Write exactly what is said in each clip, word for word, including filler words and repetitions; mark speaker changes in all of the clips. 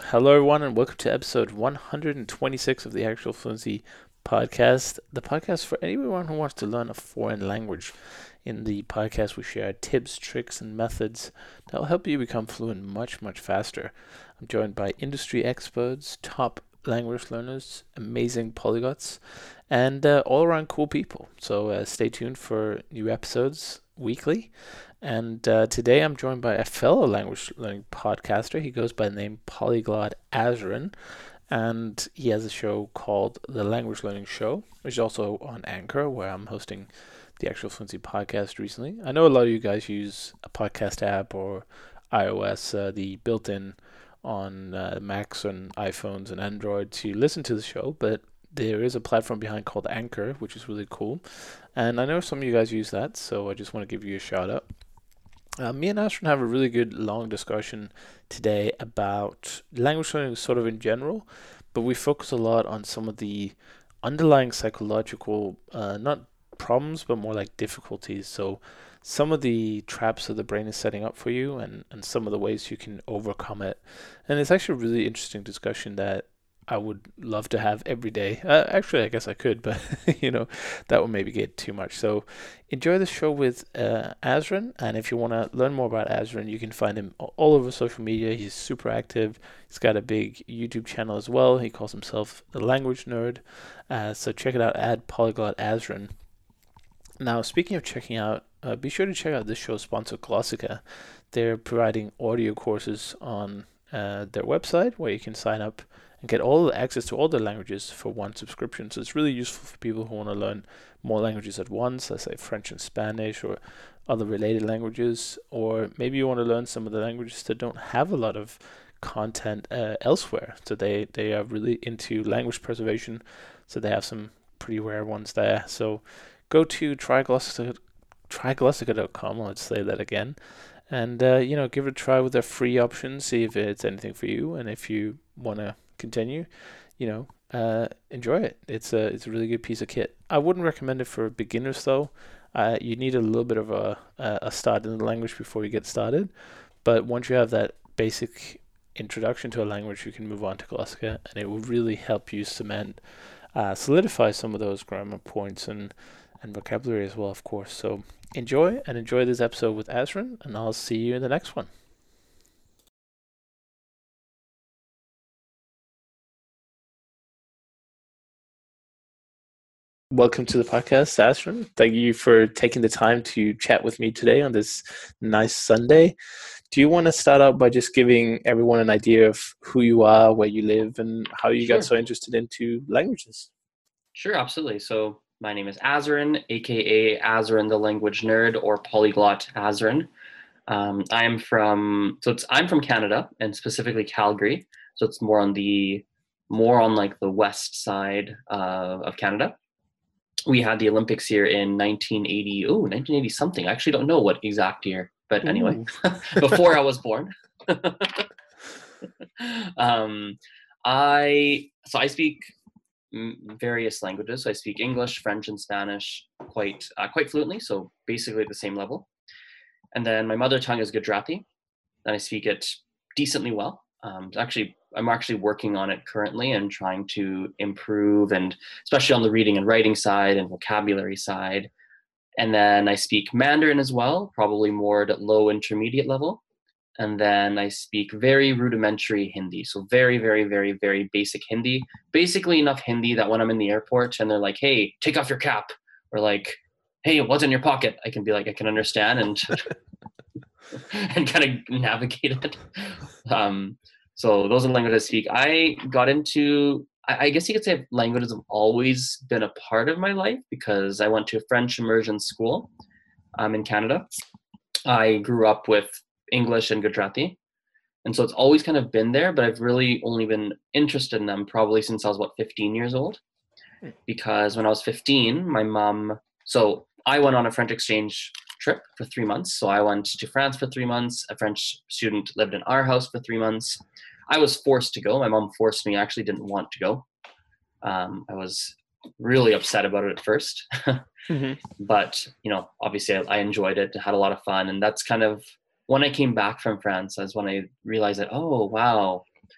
Speaker 1: Hello, everyone, and welcome to episode one hundred twenty-six of the Actual Fluency Podcast, the podcast for anyone who wants to learn a foreign language. In the podcast, we share tips, tricks, and methods that will help you become fluent much, much faster. I'm joined by industry experts, top language learners, amazing polyglots, and uh, all around cool people. So uh, stay tuned for new episodes weekly. And uh, today I'm joined by a fellow language learning podcaster. He goes by the name Polyglot Azrin, and he has a show called The Language Learning Show, which is also on Anchor, where I'm hosting the Actual Fluency podcast recently. I know a lot of you guys use a podcast app or iOS, uh, the built-in on uh, Macs and iPhones and Android to listen to the show, but there is a platform behind called Anchor, which is really cool. And I know some of you guys use that, so I just want to give you a shout out. Uh, me and Astrid have a really good long discussion today about language learning sort of in general, but we focus a lot on some of the underlying psychological, uh, not problems, but more like difficulties. So some of the traps that the brain is setting up for you and, and some of the ways you can overcome it. And it's actually a really interesting discussion that I would love to have every day. Uh, actually, I guess I could, but you know, that would maybe get too much. So enjoy the show with uh, Azrin. And if you want to learn more about Azrin, you can find him all over social media. He's super active. He's got a big YouTube channel as well. He calls himself the language nerd. Uh, so check it out at Polyglot Azrin. Now, speaking of checking out, uh, be sure to check out this show's sponsor, Glossica. They're providing audio courses on uh, their website where you can sign up and get all the access to all the languages for one subscription. So it's really useful for people who want to learn more languages at once, let's say French and Spanish or other related languages, or maybe you want to learn some of the languages that don't have a lot of content uh, elsewhere. So they, they are really into language preservation, so they have some pretty rare ones there. So go to triglossica, triglossica dot com, let's say that again, and uh, you know, give it a try with their free options, see if it's anything for you, and if you want to continue, you know, uh, enjoy it. It's a it's a really good piece of kit. I wouldn't recommend it for beginners though. Uh, you need a little bit of a a start in the language before you get started. But once you have that basic introduction to a language, you can move on to Glossica, and it will really help you cement, uh, solidify some of those grammar points and and vocabulary as well, of course. So enjoy and enjoy this episode with Azrin, and I'll see you in the next one. Welcome to the podcast, Ashram. Thank you for taking the time to chat with me today on this nice Sunday. Do you want to start out by just giving everyone an idea of who you are, where you live, and how you got
Speaker 2: Sure,
Speaker 1: so interested into languages?
Speaker 2: sure, absolutely. So my name is Azarin, aka Azarin the language nerd or polyglot Azarin. Um, I'm from so it's I'm from Canada and specifically Calgary. So it's more on the more on like the west side uh, of Canada. We had the Olympics here in nineteen eighty. Oh, nineteen eighty something. I actually don't know what exact year, but anyway,
Speaker 1: Ooh.
Speaker 2: before I was born. um, I so I speak various languages. So I speak English, French, and Spanish quite uh, quite fluently. So basically at the same level. And then my mother tongue is Gujarati, and I speak it decently well. Um, actually, I'm actually working on it currently and trying to improve, and especially on the reading and writing side and vocabulary side. And then I speak Mandarin as well, probably more at low intermediate level. And then I speak very rudimentary Hindi. So very, very, very, very basic Hindi. Basically enough Hindi that when I'm in the airport and they're like, hey, take off your cap, or like, hey, what's in your pocket? I can be like, I can understand and and kind of navigate it. Um, so those are the languages I speak. I got into, I, I guess you could say languages have always been a part of my life because I went to a French immersion school um, in Canada. I grew up with English and Gujarati. And so it's always kind of been there, but I've really only been interested in them probably since I was, what, fifteen years old? Because when I was fifteen, my mom, so I went on a French exchange trip for three months. So I went to France for three months. A French student lived in our house for three months. I was forced to go. My mom forced me. I actually didn't want to go. Um, I was really upset about it at first.
Speaker 1: Mm-hmm.
Speaker 2: But, you know, obviously I, I enjoyed it, had a lot of fun. And that's kind of when I came back from France, that's when I realized that, oh, wow,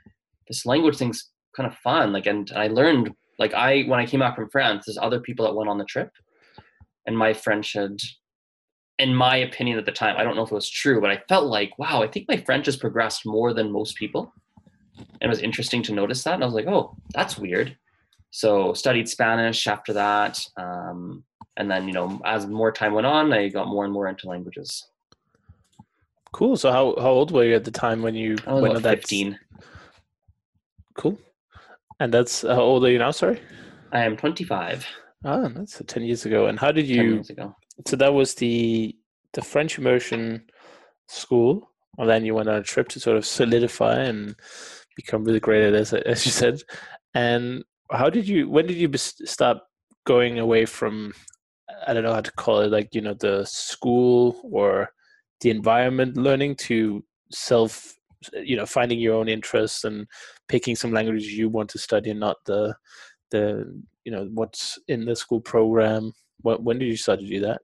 Speaker 2: this language thing's kind of fun. Like, and I learned, like I, when I came back from France, there's other people that went on the trip, and my French had, in my opinion at the time, I don't know if it was true, but I felt like, wow, I think my French has progressed more than most people. And it was interesting to notice that. And I was like, oh, that's weird. So studied Spanish after that. Um, and then, you know, as more time went on, I got more and more into languages.
Speaker 1: Cool. So how, how old were you at the time when you
Speaker 2: I was
Speaker 1: went
Speaker 2: about
Speaker 1: on that?
Speaker 2: fifteen.
Speaker 1: Cool. And that's, how old are you now, sorry?
Speaker 2: I am twenty-five.
Speaker 1: Ah, that's ten years ago. And how did
Speaker 2: ten
Speaker 1: you,
Speaker 2: years ago.
Speaker 1: so that was the the French immersion school, and then you went on a trip to sort of solidify and become really great at it, as, as you said. And how did you, when did you bes- stop going away from, I don't know how to call it, like, you know, the school or the environment learning to self, you know, finding your own interests and picking some languages you want to study and not the, the, you know, what's in the school program? What, when did you start to do that?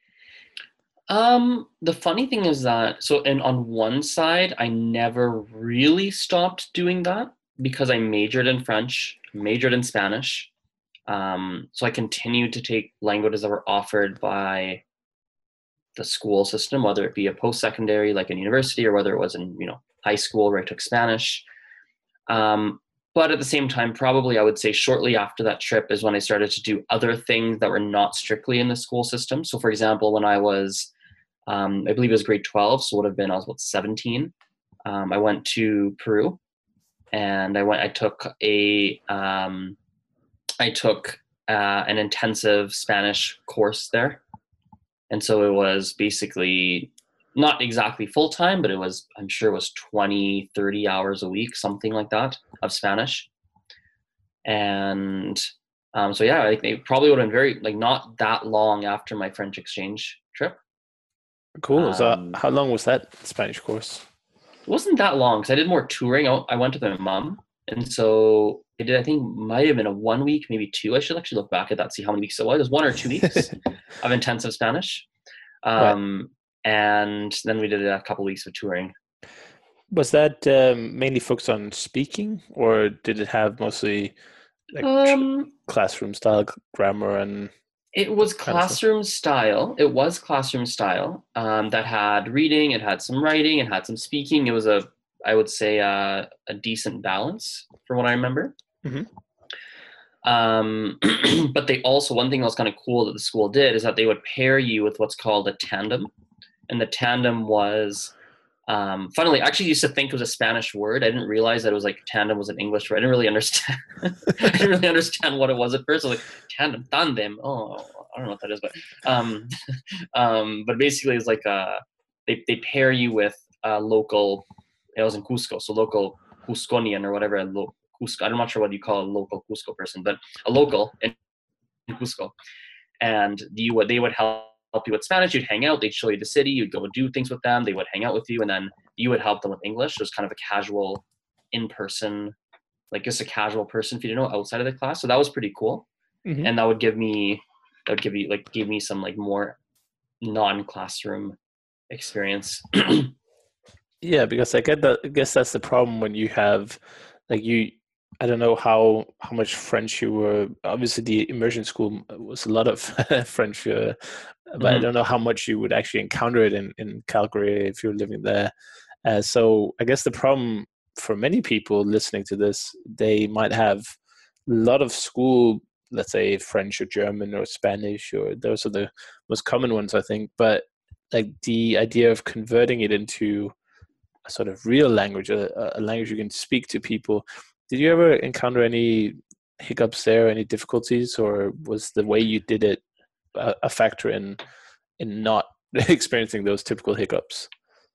Speaker 2: Um, the funny thing is that, so, and on one side, I never really stopped doing that because I majored in French, majored in Spanish. Um, so I continued to take languages that were offered by the school system, whether it be a post-secondary, like in university, or whether it was in, you know, high school where I took Spanish. Um, but at the same time, probably I would say shortly after that trip is when I started to do other things that were not strictly in the school system. So for example, when I was Um, I believe it was grade twelve, so it would have been, I was about seventeen. Um, I went to Peru, and I went, I took a, um, I took uh, an intensive Spanish course there. And so it was basically not exactly full time, but it was, I'm sure it was twenty, thirty hours a week, something like that, of Spanish. And um, so, yeah, like, it probably would have been very, like, not that long after my French exchange trip.
Speaker 1: Cool. So
Speaker 2: Um,
Speaker 1: how long was that Spanish course?
Speaker 2: It wasn't that long because I did more touring. I, I went with my mom, and so I did. I think might have been a one week, maybe two. I should actually look back at that, see how many weeks it was. It was one or two weeks of intensive Spanish,
Speaker 1: Right.
Speaker 2: um, and then we did a couple weeks of touring.
Speaker 1: Was that um, mainly focused on speaking, or did it have mostly like tr-
Speaker 2: Um,
Speaker 1: classroom style g- grammar and
Speaker 2: it was
Speaker 1: kind of stuff?
Speaker 2: classroom style. It was classroom style um, that had reading, it had some writing, it had some speaking. It was a, I would say, uh, a decent balance from what I remember.
Speaker 1: Hmm.
Speaker 2: Um, but they also, one thing that was kind of cool that the school did is that they would pair you with what's called a tandem. And the tandem was, um, funnily, I actually used to think it was a Spanish word. I didn't realize that it was like tandem was an English word. I didn't really understand. I didn't really understand what it was at first. I was like, tandem, tandem. Oh, I don't know what that is, but, um, um, but basically it's like, uh, they, they pair you with a local, it was in Cusco, so local Cusconian or whatever, lo, Cusco, I'm not sure what you call a local Cusco person, but a local in Cusco. And you would, they would help help you with Spanish. You'd hang out, they'd show you the city, you'd go do things with them, they would hang out with you, and then you would help them with English. It was kind of a casual in-person, like just a casual person for you to know outside of the class. So that was pretty cool.
Speaker 1: Hmm.
Speaker 2: And that would give me, that would give you like, give me some like more non-classroom experience.
Speaker 1: Yeah, because I get that. I guess that's the problem when you have, like you. I don't know how how much French you were. Obviously, the immersion school was a lot of French, uh, but I
Speaker 2: Mm-hmm.
Speaker 1: don't know how much you would actually encounter it in in Calgary if you're living there. Uh, so I guess the problem for many people listening to this, they might have a lot of school, let's say French or German or Spanish, or those are the most common ones, I think. But like the idea of converting it into a sort of real language, a, a language you can speak to people. Did you ever encounter any hiccups there, any difficulties, or was the way you did it a, a factor in in not experiencing those typical hiccups?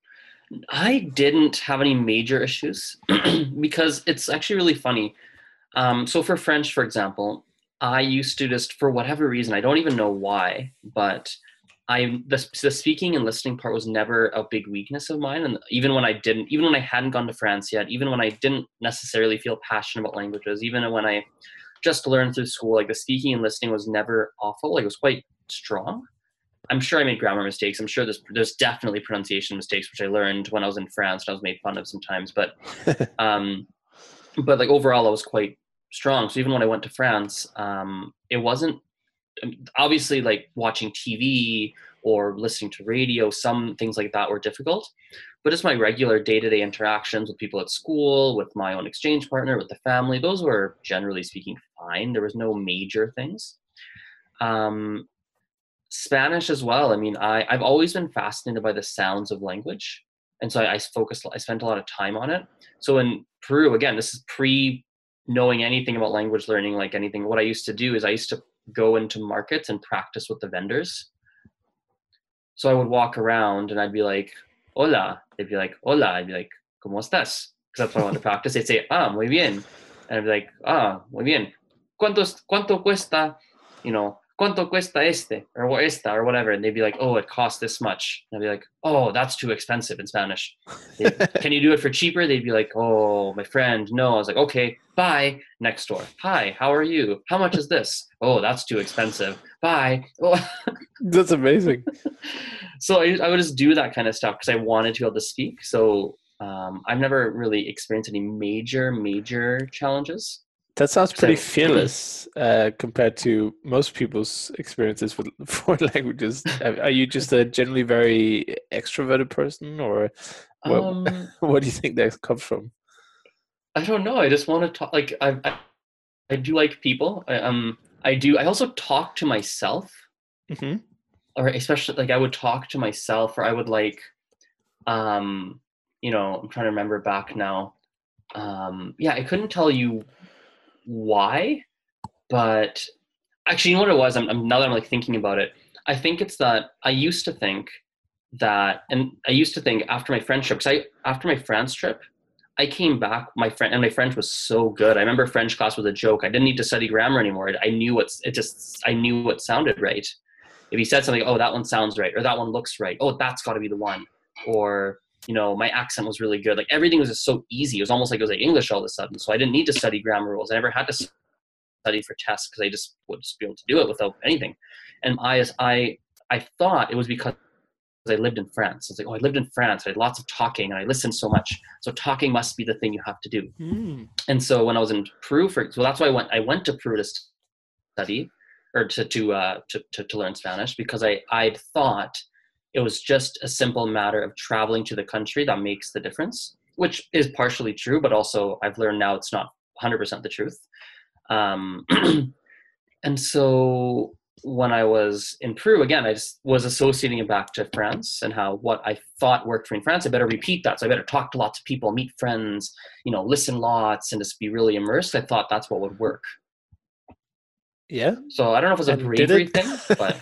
Speaker 2: I didn't have any major issues because it's actually really funny. Um, so for French, for example, I used to just, for whatever reason, I don't even know why, but I the, the speaking and listening part was never a big weakness of mine. And even when I didn't, even when I hadn't gone to France yet, even when I didn't necessarily feel passionate about languages, even when I just learned through school, like the speaking and listening was never awful. Like it was quite strong. I'm sure I made grammar mistakes. I'm sure there's there's definitely pronunciation mistakes, which I learned when I was in France and I was made fun of sometimes. But um, but like overall, I was quite strong. So even when I went to France, um, it wasn't obviously like watching T V or listening to radio. Some things like that were difficult, but just my regular day-to-day interactions with people at school, with my own exchange partner, with the family, those were generally speaking fine. There was no major things. Um, Spanish as well. I mean, I, I've always been fascinated by the sounds of language. And so I, I focused, I spent a lot of time on it. So in Peru, again, this is pre knowing anything about language learning, like anything. What I used to do is I used to go into markets and practice with the vendors. So I would walk around and I'd be like, hola. They'd be like, hola. I'd be like, ¿cómo estás? Because that's what I wanted to practice. They'd say, ah, muy bien. And I'd be like, ah, muy bien. ¿Cuánto, cuánto cuesta, you know, cuánto cuesta este or esta or whatever? And they'd be like, oh, it costs this much. And I'd be like, oh, that's too expensive in Spanish. Can you do it for cheaper? They'd be like, oh, my friend, no. I was like, okay, bye. Next door. Hi, how are you? How much is this? Oh, that's too expensive. Bye. Oh.
Speaker 1: That's amazing.
Speaker 2: So I, I would just do that kind of stuff because I wanted to be able to speak. So um, I've never really experienced any major, major challenges.
Speaker 1: That sounds pretty
Speaker 2: I,
Speaker 1: fearless uh, compared to most people's experiences with foreign languages. Are you just a generally very extroverted person, or what,
Speaker 2: um,
Speaker 1: what do you think that comes from?
Speaker 2: I don't know. I just want to talk. Like I, I, I do like people. I, um, I do. I also talk to myself,
Speaker 1: Mm-hmm.
Speaker 2: or especially like I would talk to myself, or I would like, um, you know, I'm trying to remember back now. Um, yeah, I couldn't tell you why, but actually, you know what it was? I'm, I'm now that I'm like thinking about it, I think it's that I used to think that, and I used to think after my French trip, because I after my France trip, I came back, my friend, and my French was so good. I remember French class was a joke. I didn't need to study grammar anymore. I knew what's it just I knew what sounded right. If he said something, oh, that one sounds right, or that one looks right. Oh, that's got to be the one. Or you know, my accent was really good. Like everything was just so easy. It was almost like it was like English all of a sudden. So I didn't need to study grammar rules. I never had to study for tests because I just would just be able to do it without anything. And I, I, I thought it was because I lived in France. I was like, oh, I lived in France. I had lots of talking and I listened so much. So talking must be the thing you have to do.
Speaker 1: Mm.
Speaker 2: And so when I was in Peru, for so that's why I went. I went to Peru to study or to to uh, to, to to learn Spanish because I I'd thought it was just a simple matter of traveling to the country that makes the difference, which is partially true, but also I've learned now it's not one hundred percent the truth. Um, and so when I was in Peru, again, I just was associating it back to France and how what I thought worked for me in France, I better repeat that. So I better talk to lots of people, meet friends, you know, listen lots and just be really immersed. I thought that's what would work.
Speaker 1: Yeah.
Speaker 2: So I don't know if it was a
Speaker 1: And
Speaker 2: bravery thing, but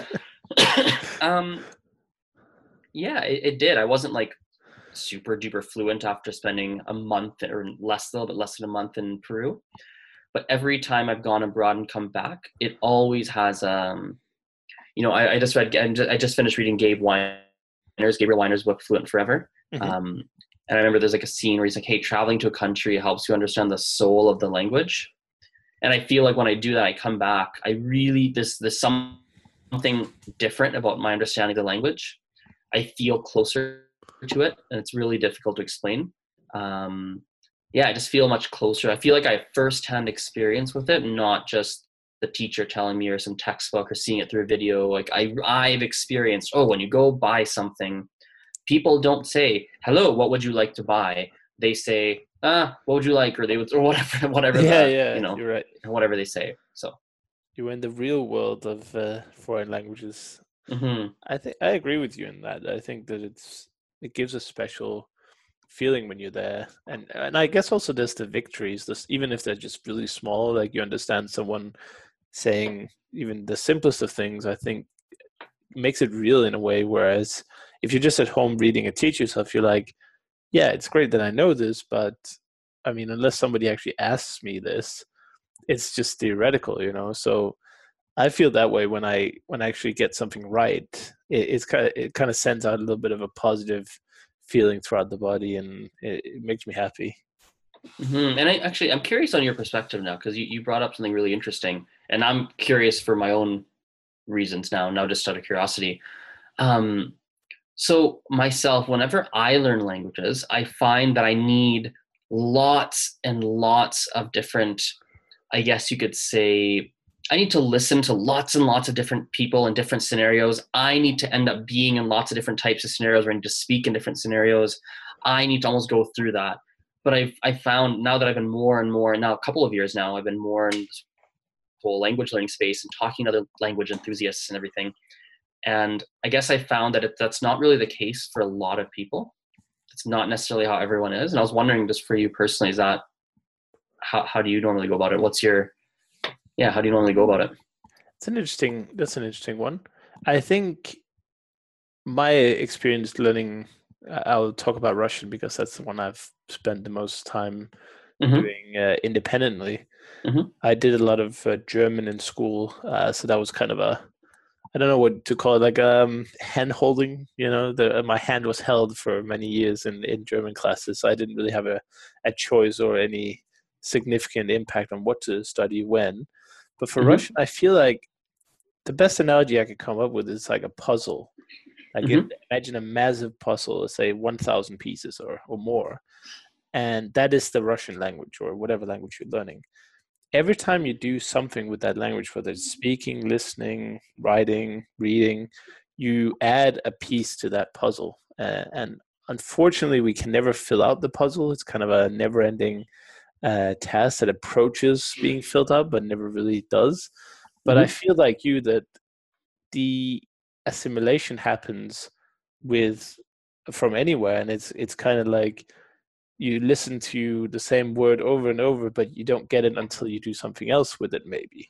Speaker 2: um, yeah, it, it did. I wasn't like super duper fluent after spending a month or less, a little bit less than a month in Peru. But every time I've gone abroad and come back, it always has, um, you know, I, I just read, I just finished reading Gabe Weiner's, Gabriel Weiner's book, Fluent Forever. Mm-hmm. Um, and I remember there's like a scene where he's like, hey, traveling to a country helps you understand the soul of the language. And I feel like when I do that, I come back, I really, this, this something different about my understanding of the language. I feel closer to it, and it's really difficult to explain. Um, yeah, I just feel much closer. I feel like I have firsthand experience with it, not just the teacher telling me or some textbook or seeing it through a video. Like I, I've experienced, oh, when you go buy something, people don't say, hello, what would you like to buy? They say, ah, what would you like? Or they would, or whatever, whatever,
Speaker 1: yeah,
Speaker 2: the,
Speaker 1: yeah,
Speaker 2: you know,
Speaker 1: you're right.
Speaker 2: whatever they say. So
Speaker 1: you're in the real world of uh, foreign languages.
Speaker 2: Mm-hmm.
Speaker 1: I think I agree with you in that. I think that it's it gives a special feeling when you're there, and and I guess also there's the victories. This even if they're just really small, like you understand someone saying even the simplest of things. I think makes it real in a way. Whereas if you're just at home reading it, teach yourself, you're like, yeah, it's great that I know this, but I mean, unless somebody actually asks me this, it's just theoretical, you know. So I feel that way when I when I actually get something right. It, it's kind of it kind of sends out a little bit of a positive feeling throughout the body, and it, it makes me happy.
Speaker 2: Mm-hmm. And I actually I'm curious on your perspective now because you, you brought up something really interesting, and I'm curious for my own reasons now. Now, just out of curiosity, um, so myself, whenever I learn languages, I find that I need lots and lots of different, I guess you could say, I need to listen to lots and lots of different people in different scenarios. I need to end up being in lots of different types of scenarios where I need to speak in different scenarios. I need to almost go through that. But I've I found now that I've been more and more, now a couple of years now, I've been more in this whole language learning space and talking to other language enthusiasts and everything. And I guess I found that it, that's not really the case for a lot of people. It's not necessarily how everyone is. And I was wondering, just for you personally, is that, how, how do you normally go about it? What's your, yeah, how do you normally go about it?
Speaker 1: It's an interesting, that's an interesting one. I think my experience learning, I'll talk about Russian because that's the one I've spent the most time mm-hmm. doing uh, independently. Mm-hmm. I did a lot of uh, German in school. Uh, so that was kind of a, I don't know what to call it, like um, hand holding, you know, the, my hand was held for many years in, in German classes. So I didn't really have a, a choice or any significant impact on what to study when. But for mm-hmm. Russian, I feel like the best analogy I could come up with is like a puzzle. Like mm-hmm. imagine a massive puzzle, let's say one thousand pieces or, or more. And that is the Russian language or whatever language you're learning. Every time you do something with that language, whether it's speaking, listening, writing, reading, you add a piece to that puzzle. Uh, and unfortunately, we can never fill out the puzzle. It's kind of a never-ending uh, task that approaches being filled out, but never really does. But mm-hmm. I feel like you that the assimilation happens with from anywhere, and it's it's kind of like you listen to the same word over and over, but you don't get it until you do something else with it, maybe.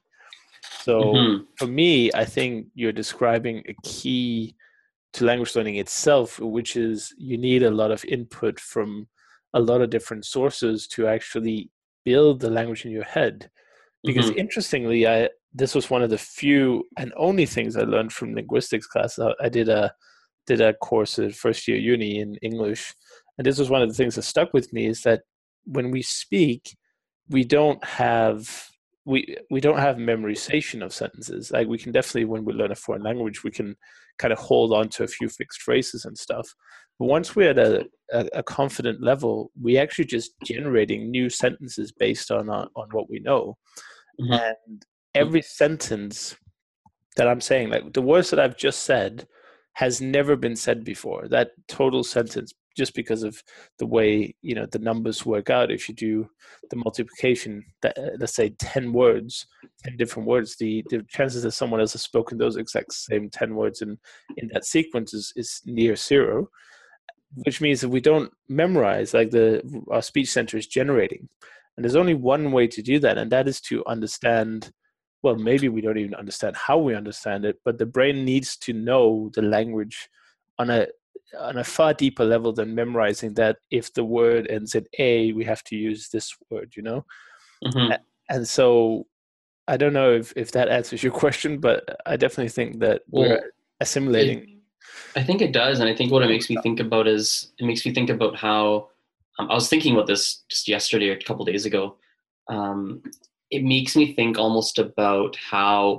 Speaker 1: So mm-hmm. for me, I think you're describing a key to language learning itself, which is you need a lot of input from a lot of different sources to actually build the language in your head. Because mm-hmm. interestingly, I this was one of the few and only things I learned from linguistics class. I, I did a did a course at first year uni in English. And this was one of the things that stuck with me, is that when we speak, we don't have we we don't have memorization of sentences. Like we can definitely, when we learn a foreign language, we can kind of hold on to a few fixed phrases and stuff. But once we're at a, a, a confident level, we actually just generating new sentences based on on, on what we know. Mm-hmm. And every sentence that I'm saying, like the words that I've just said, has never been said before. That total sentence, just because of the way, you know, the numbers work out. If you do the multiplication, that, uh, let's say ten words, ten different words, the, the chances that someone else has spoken those exact same ten words in, in that sequence is, is near zero, which means that we don't memorize, like the our speech center is generating. And there's only one way to do that, and that is to understand. Well, maybe we don't even understand how we understand it, but the brain needs to know the language on a on a far deeper level than memorizing that if the word ends in A, we have to use this word, you know? Mm-hmm. And so I don't know if, if that answers your question, but I definitely think that well, we're assimilating.
Speaker 2: It, I think it does. And I think what it makes me think about is, it makes me think about how, um, I was thinking about this just yesterday or a couple of days ago. Um, it makes me think almost about how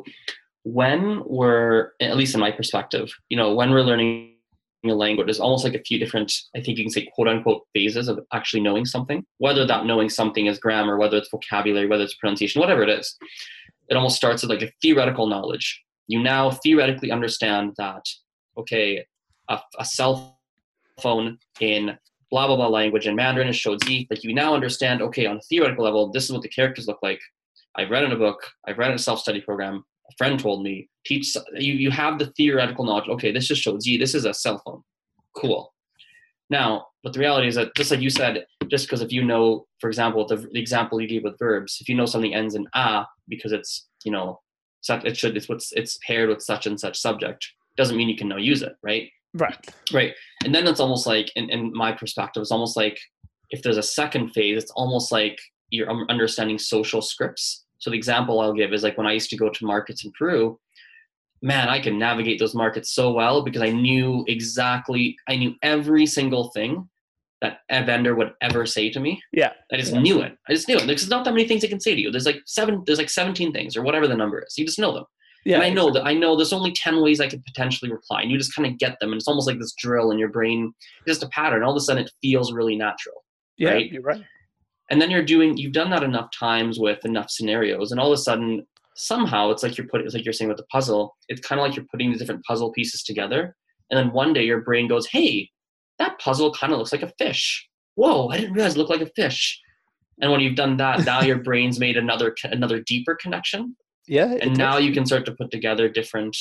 Speaker 2: when we're, at least in my perspective, you know, when we're learning a language, there's almost like a few different, I think you can say quote unquote phases of actually knowing something, whether that knowing something is grammar, whether it's vocabulary, whether it's pronunciation, whatever it is. It almost starts with like a theoretical knowledge. You now theoretically understand that, okay, a, a cell phone in blah, blah, blah language in Mandarin is Shouji. Like you now understand, okay, on a theoretical level, this is what the characters look like. I've read in a book, I've read in a self-study program, a friend told me, teach, you, you have the theoretical knowledge. Okay, this just shows you, this is a cell phone. Cool. Now, but the reality is that just like you said, just because if you know, for example, the, the example you gave with verbs, if you know something ends in a because it's, you know, it should, it's what's, it's paired with such and such subject, doesn't mean you can now use it, right?
Speaker 1: Right.
Speaker 2: Right. And then it's almost like, in, in my perspective, it's almost like if there's a second phase, it's almost like you're understanding social scripts. So the example I'll give is like when I used to go to markets in Peru, man, I could navigate those markets so well because I knew exactly, I knew every single thing that a vendor would ever say to me.
Speaker 1: Yeah.
Speaker 2: I just
Speaker 1: yeah.
Speaker 2: knew it. I just knew it. There's not that many things they can say to you. There's like seven, there's like seventeen things or whatever the number is. You just know them. Yeah. And I know exactly. that I know there's only ten ways I could potentially reply. And you just kind of get them. And it's almost like this drill in your brain, just a pattern. All of a sudden it feels really natural.
Speaker 1: Yeah,
Speaker 2: right?
Speaker 1: You're right.
Speaker 2: And then you're doing, you've done that enough times with enough scenarios, and all of a sudden, somehow it's like you're putting, it's like you're saying with the puzzle, it's kind of like you're putting these different puzzle pieces together. And then one day your brain goes, hey, that puzzle kind of looks like a fish. Whoa, I didn't realize it looked like a fish. And when you've done that, now your brain's made another, another deeper connection.
Speaker 1: Yeah.
Speaker 2: And now you can start to put together different,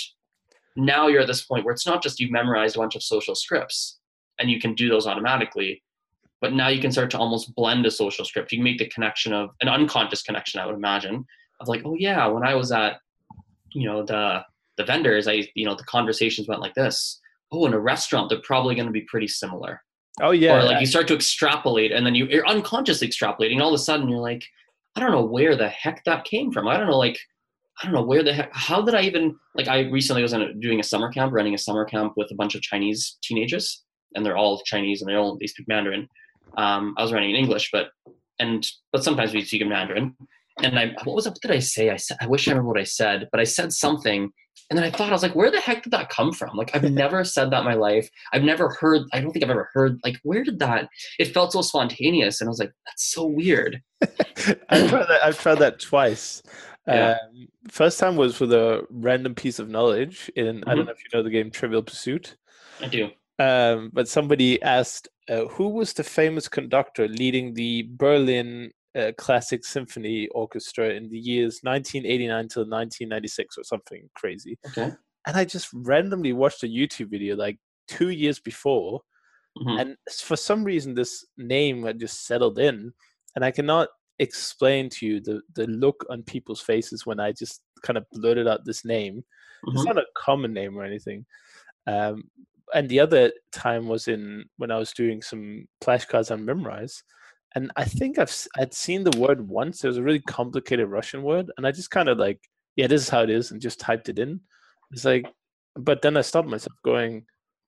Speaker 2: now you're at this point where it's not just you've memorized a bunch of social scripts and you can do those automatically, but now you can start to almost blend a social script. You can make the connection of an unconscious connection, I would imagine, of like, oh yeah, when I was at, you know, the the vendors, I, you know, the conversations went like this. Oh, in a restaurant, they're probably going to be pretty similar.
Speaker 1: Oh yeah.
Speaker 2: Or like you start to extrapolate, and then you, you're unconsciously extrapolating. All of a sudden you're like, I don't know where the heck that came from. I don't know, like, I don't know where the heck, how did I even, like I recently was in a, doing a summer camp, running a summer camp with a bunch of Chinese teenagers, and they're all Chinese and they all, they speak Mandarin. Um, I was running in English, but, and, but sometimes we speak in Mandarin. And I, what was it, what did I say? I said, I wish I remember what I said, but I said something. And then I thought, I was like, where the heck did that come from? Like, I've never said that in my life. I've never heard, I don't think I've ever heard, like, where did that, it felt so spontaneous. And I was like, that's so weird.
Speaker 1: I've tried that, I've tried that twice.
Speaker 2: Yeah.
Speaker 1: Um, first time was with a random piece of knowledge in, mm-hmm. I don't know if you know the game Trivial Pursuit.
Speaker 2: I do.
Speaker 1: Um, but somebody asked, uh, who was the famous conductor leading the Berlin uh, Classic Symphony Orchestra in the years nineteen eighty-nine to nineteen ninety-six or something crazy?
Speaker 2: Okay.
Speaker 1: And I just randomly watched a YouTube video like two years before. Mm-hmm. And for some reason, this name had just settled in. And I cannot explain to you the, the look on people's faces when I just kind of blurted out this name. Mm-hmm. It's not a common name or anything. Um, and the other time was in when I was doing some flashcards on Memrise. And I think I've I'd seen the word once. It was a really complicated Russian word. And I just kind of like, yeah, this is how it is, and just typed it in. It's like, but then I stopped myself going,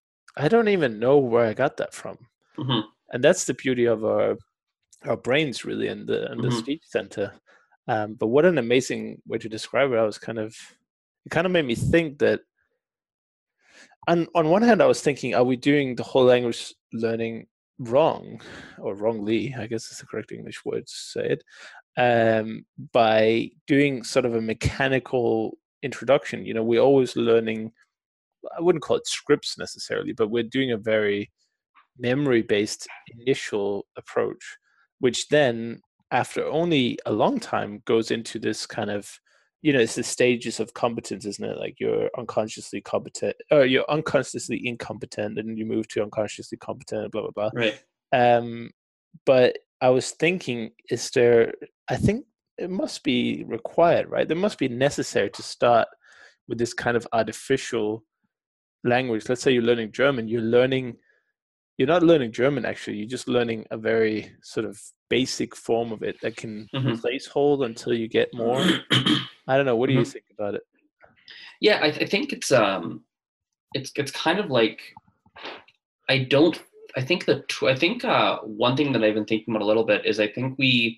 Speaker 1: I don't even know where I got that from.
Speaker 2: Mm-hmm.
Speaker 1: And that's the beauty of our our brains, really, in the in the mm-hmm. speech center. Um, but what an amazing way to describe it. I was kind of, it kind of made me think that, on, on one hand, I was thinking, are we doing the whole language learning wrong, or wrongly, I guess is the correct English word to say it, um, by doing sort of a mechanical introduction? You know, we're always learning, I wouldn't call it scripts necessarily, but we're doing a very memory-based initial approach, which then, after only a long time, goes into this kind of, you know, it's the stages of competence, isn't it? Like you're unconsciously competent, or you're unconsciously incompetent, and you move to unconsciously competent, blah, blah, blah.
Speaker 2: Right.
Speaker 1: Um, but I was thinking, is there, I think it must be required, right? There must be necessary to start with this kind of artificial language. Let's say you're learning German, you're learning, you're not learning German, actually. You're just learning a very sort of basic form of it that can mm-hmm. placehold until you get more. I don't know. What do mm-hmm. you think about it?
Speaker 2: Yeah, I, th- I think it's um, it's it's kind of like, I don't. I think that I think uh, one thing that I've been thinking about a little bit is I think we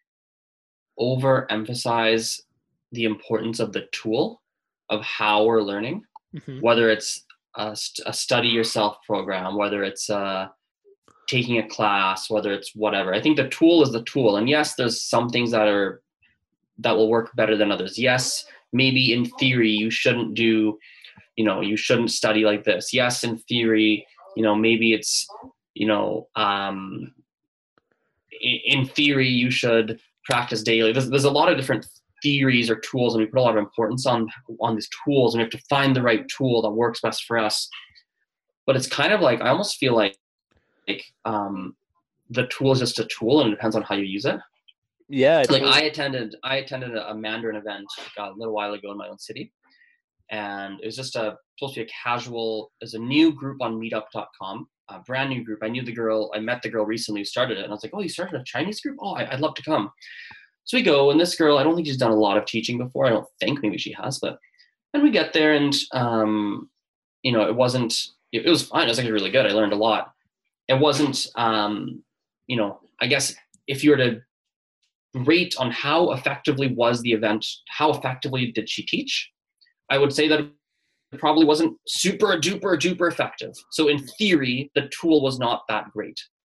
Speaker 2: overemphasize the importance of the tool of how we're learning, mm-hmm. whether it's a, st- a study yourself program, whether it's uh, taking a class, whether it's whatever. I think the tool is the tool, and yes, there's some things that are that will work better than others. Yes, maybe in theory you shouldn't do, you know, you shouldn't study like this. Yes, in theory, you know, maybe it's, you know, um, in theory you should practice daily. There's, there's a lot of different theories or tools, and we put a lot of importance on on these tools, and we have to find the right tool that works best for us. But it's kind of like, I almost feel like, like um, the tool is just a tool, and it depends on how you use it.
Speaker 1: Yeah,
Speaker 2: like I attended, I attended a Mandarin event like a little while ago in my own city, and it was just a supposed to be a casual. There's a new group on meetup dot com, a brand new group. I knew the girl, I met the girl recently who started it, and I was like, "Oh, you started a Chinese group? Oh, I, I'd love to come." So we go, and this girl, I don't think she's done a lot of teaching before. I don't think, maybe she has, but and we get there, and um, you know, it wasn't. It, it was fine. It was actually really good. I learned a lot. It wasn't, um, you know, I guess if you were to rate on how effectively was the event, how effectively did she teach, I would say that it probably wasn't super duper duper effective. So in theory, the tool was not that great.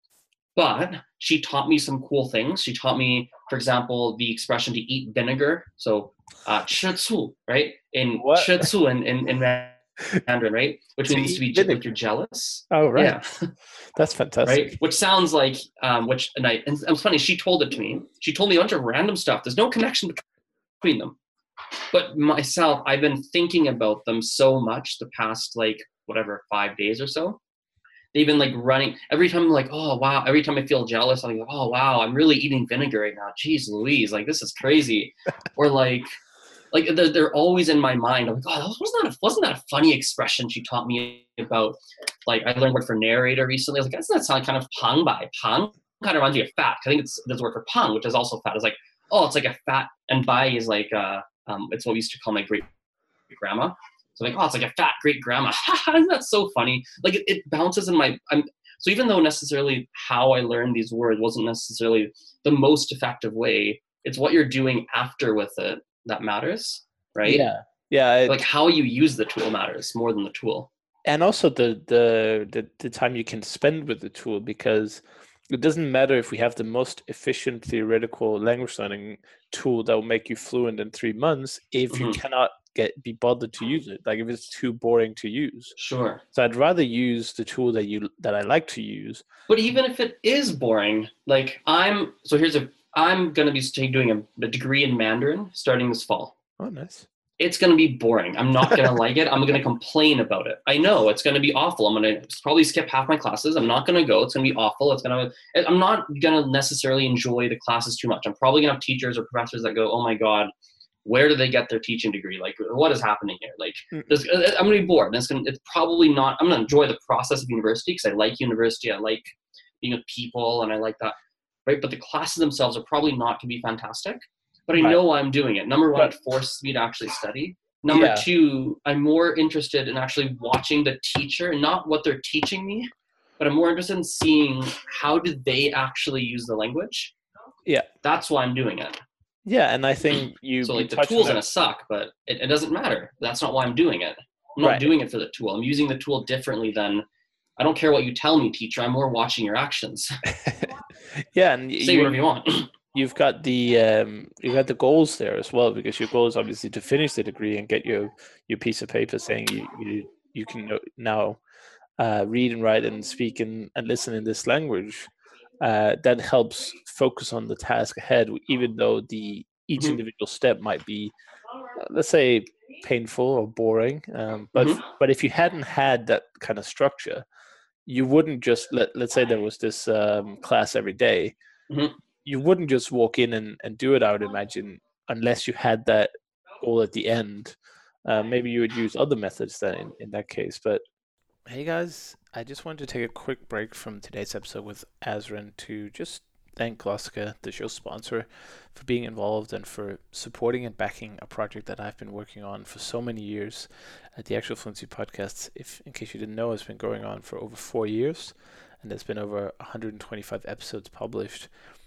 Speaker 2: But she taught me some cool things. She taught me, for example, the expression to eat vinegar. So, uh, 吃醋, right? In
Speaker 1: What?
Speaker 2: 吃醋 in, in, in Mandarin, right? Which
Speaker 1: To
Speaker 2: means to
Speaker 1: eat
Speaker 2: be, like,
Speaker 1: vinegar.
Speaker 2: you're jealous.
Speaker 1: Oh, right.
Speaker 2: Yeah.
Speaker 1: That's fantastic.
Speaker 2: Right? Which sounds like, um, which, and, I, and it was funny, she told it to me. She told me a bunch of random stuff. There's no connection between them. But myself, I've been thinking about them so much the past, like, whatever, five days or so. They've been like running every time. I'm like, oh wow! Every time I feel jealous, I'm like, oh wow! I'm really eating vinegar right now. Jeez Louise, like this is crazy. Or like, like they're, they're always in my mind. I'm like, oh, wasn't that a, wasn't that a funny expression she taught me about? Like I learned word for narrator recently. I was like, doesn't that sound kind of pang by pang? Kind of reminds me of fat. I think it's there's a word for pang, which is also fat. It's like, oh, it's like a fat, and bai is like, uh, um, it's what we used to call my great grandma. So like, oh, it's like a fat great grandma. Isn't that so funny? Like it, it bounces in my. I'm, so even though necessarily how I learned these words wasn't necessarily the most effective way, it's what you're doing after with it that matters, right?
Speaker 1: Yeah, yeah. It,
Speaker 2: like how you use the tool matters more than the tool.
Speaker 1: And also the, the the the time you can spend with the tool, because it doesn't matter if we have the most efficient theoretical language learning tool that will make you fluent in three months if mm-hmm. you cannot get be bothered to use it, like if it's too boring to use.
Speaker 2: Sure.
Speaker 1: So I'd rather use the tool that you that I like to use.
Speaker 2: But even if it is boring, like I'm so here's a I'm gonna be doing a, a degree in Mandarin starting this fall.
Speaker 1: Oh, nice.
Speaker 2: It's gonna be boring. I'm not gonna like it. I'm gonna complain about it. I know it's gonna be awful. I'm gonna probably skip half my classes. I'm not gonna go. It's gonna be awful. It's gonna. I'm not gonna necessarily enjoy the classes too much. I'm probably gonna have teachers or professors that go, "Oh my god, where do they get their teaching degree? Like, what is happening here?" Like, mm-hmm. I'm gonna be bored. It's gonna. It's probably not. I'm gonna enjoy the process of university because I like university. I like being with people, and I like that. Right, but the classes themselves are probably not gonna be fantastic. But I know I'm doing it. Number one, it forces me to actually study. Number yeah. two, I'm more interested in actually watching the teacher, not what they're teaching me, but I'm more interested in seeing how do they actually use the language.
Speaker 1: Yeah.
Speaker 2: That's why I'm doing it.
Speaker 1: Yeah, and I think you...
Speaker 2: So like
Speaker 1: you
Speaker 2: the tool's going to suck, but it, it doesn't matter. That's not why I'm doing it. I'm not right. doing it for the tool. I'm using the tool differently than... I don't care what you tell me, teacher. I'm more watching your actions.
Speaker 1: Yeah, and
Speaker 2: Say whatever you want.
Speaker 1: You've got the um, you've got the goals there as well, because your goal is obviously to finish the degree and get your your piece of paper saying you you, you can now uh, read and write and speak and, and listen in this language. Uh, that helps focus on the task ahead, even though the each mm-hmm. individual step might be, uh, let's say, painful or boring. Um, but mm-hmm. but if you hadn't had that kind of structure, you wouldn't just let let's say there was this um, class every day. Mm-hmm. You wouldn't just walk in and, and do it, I would imagine, unless you had that goal at the end. Uh, maybe you would use other methods then in, in that case. But hey guys, I just wanted to take a quick break from today's episode with Azren to just thank Glossika, the show's sponsor, for being involved and for supporting and backing a project that I've been working on for so many years. At the Actual Fluency Podcast, if in case you didn't know, it's been going on for over four years, and there's been over one hundred twenty-five episodes published.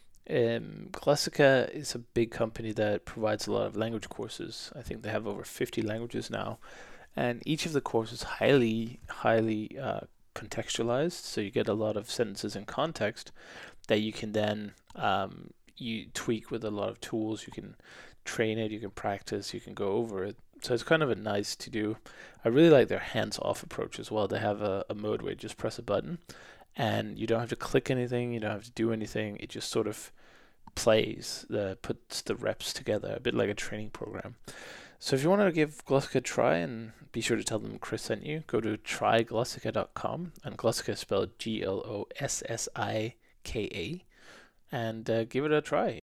Speaker 1: Um, Glossika is a big company that provides a lot of language courses. I think they have over fifty languages now, and each of the courses highly, highly uh, contextualized. So you get a lot of sentences in context that you can then um, you tweak with a lot of tools. You can train it, you can practice, you can go over it. So it's kind of a nice to do. I really like their hands-off approach as well. They have a, a mode where you just press a button and you don't have to click anything, you don't have to do anything. It just sort of plays, the puts the reps together, a bit like a training program. So if you want to give Glossika a try, and be sure to tell them Chris sent you, go to try glossika dot com, and Glossika is spelled G L O S S I K A, and uh, give it a try.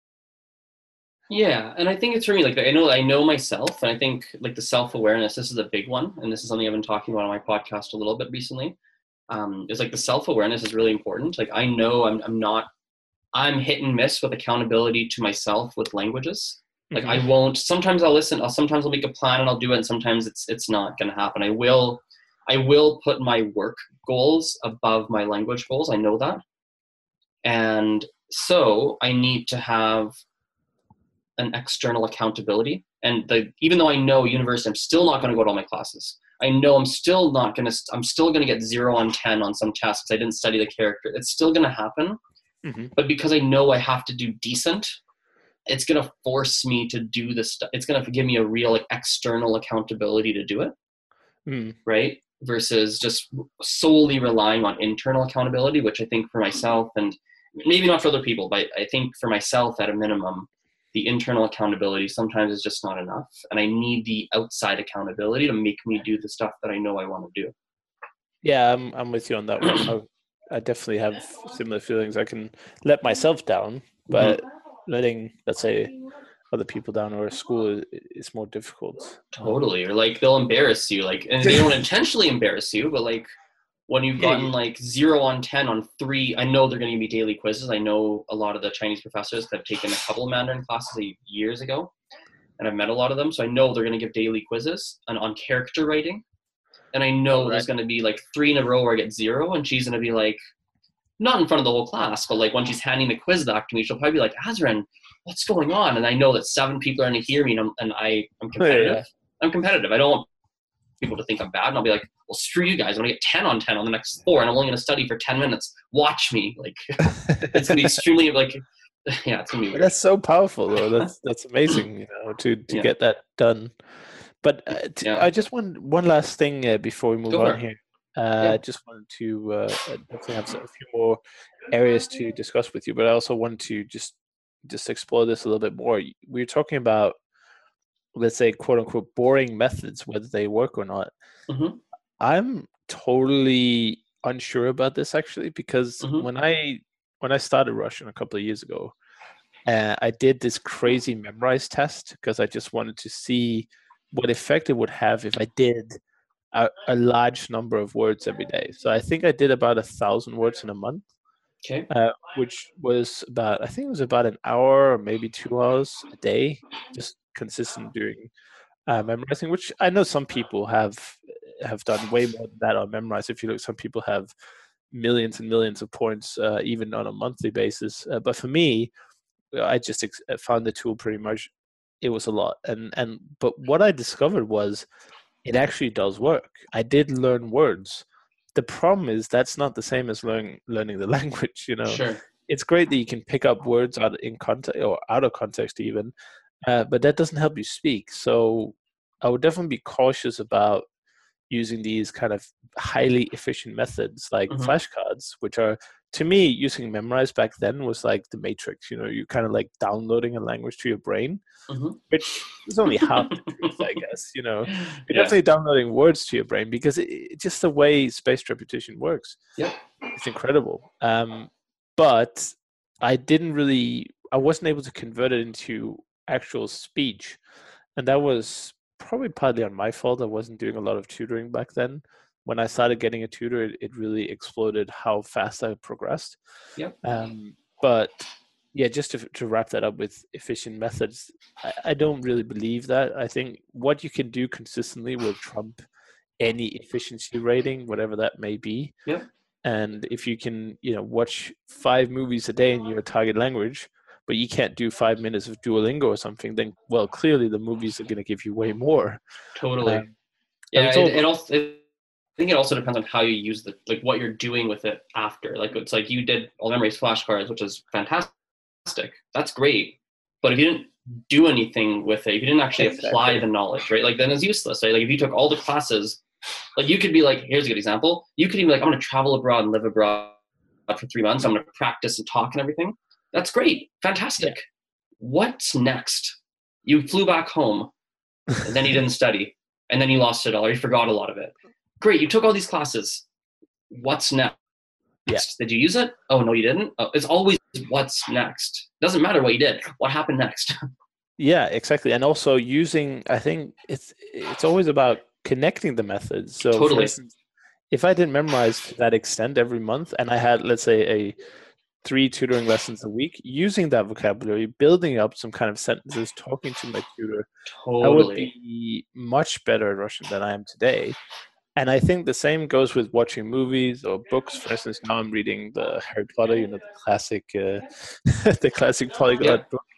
Speaker 2: Yeah, and I think it's for me, like I know I know myself, and I think like the self-awareness, this is a big one, and this is something I've been talking about on my podcast a little bit recently. Um, is like the self-awareness is really important. Like I know I'm I'm not I'm hit and miss with accountability to myself with languages. Like mm-hmm. I won't. Sometimes I'll listen. I'll sometimes I'll make a plan and I'll do it, and sometimes it's it's not going to happen. I will I will put my work goals above my language goals. I know that, and so I need to have an external accountability. And the even though I know university, I'm still not going to go to all my classes. I know I'm still not going to, I'm still going to get zero on ten on some tests. I didn't study the character. It's still going to happen.
Speaker 1: Mm-hmm.
Speaker 2: But because I know I have to do decent, it's going to force me to do this stuff. It's going to give me a real like external accountability to do it.
Speaker 1: Mm.
Speaker 2: Right? Versus just solely relying on internal accountability, which I think for myself, and maybe not for other people, but I think for myself at a minimum, the internal accountability sometimes is just not enough. And I need the outside accountability to make me do the stuff that I know I want to do.
Speaker 1: Yeah, I'm I'm with you on that one. I, I definitely have similar feelings. I can let myself down, but mm-hmm. letting, let's say, other people down or a school is, is more difficult.
Speaker 2: Totally. Or like they'll embarrass you, like, and they don't intentionally embarrass you, but like when you've gotten yeah. like zero on ten on three, I know they're going to be daily quizzes. I know a lot of the Chinese professors that have taken a couple of Mandarin classes years ago, and I've met a lot of them. So I know they're going to give daily quizzes and on character writing. And I know oh, right. there's going to be like three in a row where I get zero, and she's going to be like, not in front of the whole class, but like when she's handing the quiz back to me, she'll probably be like, Azren, what's going on? And I know that seven people are going to hear me, and, I'm, and I, I'm competitive. Yeah. I'm competitive. I don't want people to think I'm bad. And I'll be like, well, screw you guys. I'm going to get ten on ten on the next four, and I'm only going to study for ten minutes. Watch me. Like, it's going to be extremely, like, yeah, it's going to be weird.
Speaker 1: That's so powerful, though. That's that's amazing, you know, to, to yeah. get that done. But uh, t- yeah. I just want one last thing uh, before we move Go on here. Uh, yeah. Just wanted to uh, definitely have a few more areas to discuss with you, but I also want to just just explore this a little bit more. We were talking about, let's say, quote unquote, boring methods, whether they work or not.
Speaker 2: Mm-hmm.
Speaker 1: I'm totally unsure about this actually, because mm-hmm. when I when I started Russian a couple of years ago, uh, I did this crazy memorize test because I just wanted to see what effect it would have if I did a, a large number of words every day. So I think I did about a thousand words in a month.
Speaker 2: Okay.
Speaker 1: Uh, which was about, I think it was about an hour or maybe two hours a day, just consistent doing uh, memorizing, which I know some people have have done way more than that on memorize. If you look, some people have millions and millions of points, uh, even on a monthly basis. Uh, but for me, I just ex- found the tool pretty much, it was a lot. And, and but what I discovered was it actually does work. I did learn words. The problem is that's not the same as learning learning the language, you know.
Speaker 2: Sure.
Speaker 1: It's great that you can pick up words out in context or out of context even, uh, but that doesn't help you speak. So I would definitely be cautious about using these kind of highly efficient methods like mm-hmm. flashcards, which are, to me, using memorize back then was like the Matrix. You know, you kind of like downloading a language to your brain,
Speaker 2: mm-hmm.
Speaker 1: which is only half the truth, I guess. You know, you're
Speaker 2: yeah.
Speaker 1: definitely downloading words to your brain because it, it, just the way spaced repetition works.
Speaker 2: Yeah,
Speaker 1: it's incredible. Um, but I didn't really, I wasn't able to convert it into actual speech, and that was probably partly on my fault. I wasn't doing a lot of tutoring back then. When I started getting a tutor, it, it really exploded how fast I progressed.
Speaker 2: Yep.
Speaker 1: Um, but yeah, just to, to wrap that up with efficient methods, I, I don't really believe that. I think what you can do consistently will trump any efficiency rating, whatever that may be.
Speaker 2: Yep.
Speaker 1: And if you can, you know, watch five movies a day in your target language, but you can't do five minutes of Duolingo or something, then, well, clearly the movies are going to give you way more.
Speaker 2: Totally.
Speaker 1: Um,
Speaker 2: yeah, it, it also, it, I think it also depends on how you use the, like what you're doing with it after. Like, it's like you did all memories flashcards, which is fantastic. That's great. But if you didn't do anything with it, if you didn't actually exactly. apply the knowledge, right? Like, then it's useless, right? Like, if you took all the classes, like you could be like, here's a good example. You could even be like, I'm going to travel abroad and live abroad for three months. I'm going to practice and talk and everything. That's great. Fantastic. Yeah. What's next? You flew back home and then you didn't study and then you lost it all or you forgot a lot of it. Great. You took all these classes. What's next?
Speaker 1: Yeah.
Speaker 2: Did you use it? Oh, no, you didn't. Oh, it's always what's next. Doesn't matter what you did. What happened next?
Speaker 1: Yeah, exactly. And also using, I think it's, it's always about connecting the methods. So
Speaker 2: totally.
Speaker 1: For instance, if I didn't memorize to that extent every month and I had, let's say, a three tutoring lessons a week, using that vocabulary, building up some kind of sentences, talking to my tutor,
Speaker 2: totally.
Speaker 1: I would be much better at Russian than I am today. And I think the same goes with watching movies or books. For instance, now I'm reading the Harry Potter, you know, the classic, uh, the classic polyglot yeah. book.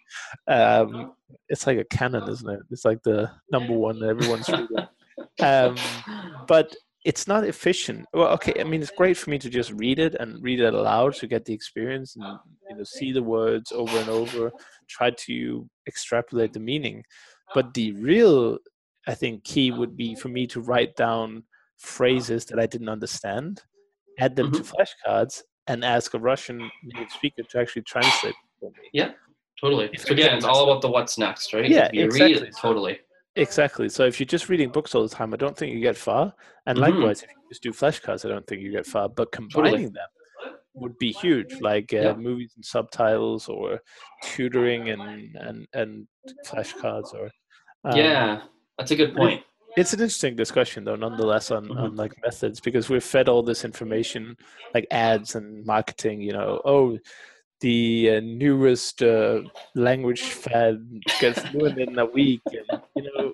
Speaker 1: Um, it's like a canon, isn't it? It's like the number one that everyone's reading. Um, but it's not efficient. Well, okay, I mean, it's great for me to just read it and read it aloud to get the experience and, you know, see the words over and over, try to extrapolate the meaning. But the real, I think, key would be for me to write down phrases that I didn't understand, add them to
Speaker 2: Hmm.
Speaker 1: flashcards, and ask a Russian native speaker to actually translate for me.
Speaker 2: Yeah, totally.
Speaker 1: If
Speaker 2: So
Speaker 1: I get
Speaker 2: again, it's all
Speaker 1: messed up,
Speaker 2: about the what's next, right? Like
Speaker 1: yeah,
Speaker 2: if you read
Speaker 1: exactly.
Speaker 2: it,
Speaker 1: So
Speaker 2: totally.
Speaker 1: exactly. So if you're just reading books all the time, I don't think you get far. And
Speaker 2: Hmm.
Speaker 1: likewise, if you just do flashcards, I don't think you get far. But
Speaker 2: Totally.
Speaker 1: combining them would be huge, like uh,
Speaker 2: Yeah.
Speaker 1: movies and subtitles, or tutoring and and and flashcards, or um.
Speaker 2: Yeah, that's a good
Speaker 1: But it's
Speaker 2: point.
Speaker 1: it's an interesting discussion, though, nonetheless, on on
Speaker 2: Hmm.
Speaker 1: like methods, because we're fed all this information, like ads and marketing. You know, oh, the uh, newest uh, language fad gets ruined in a week, and you know,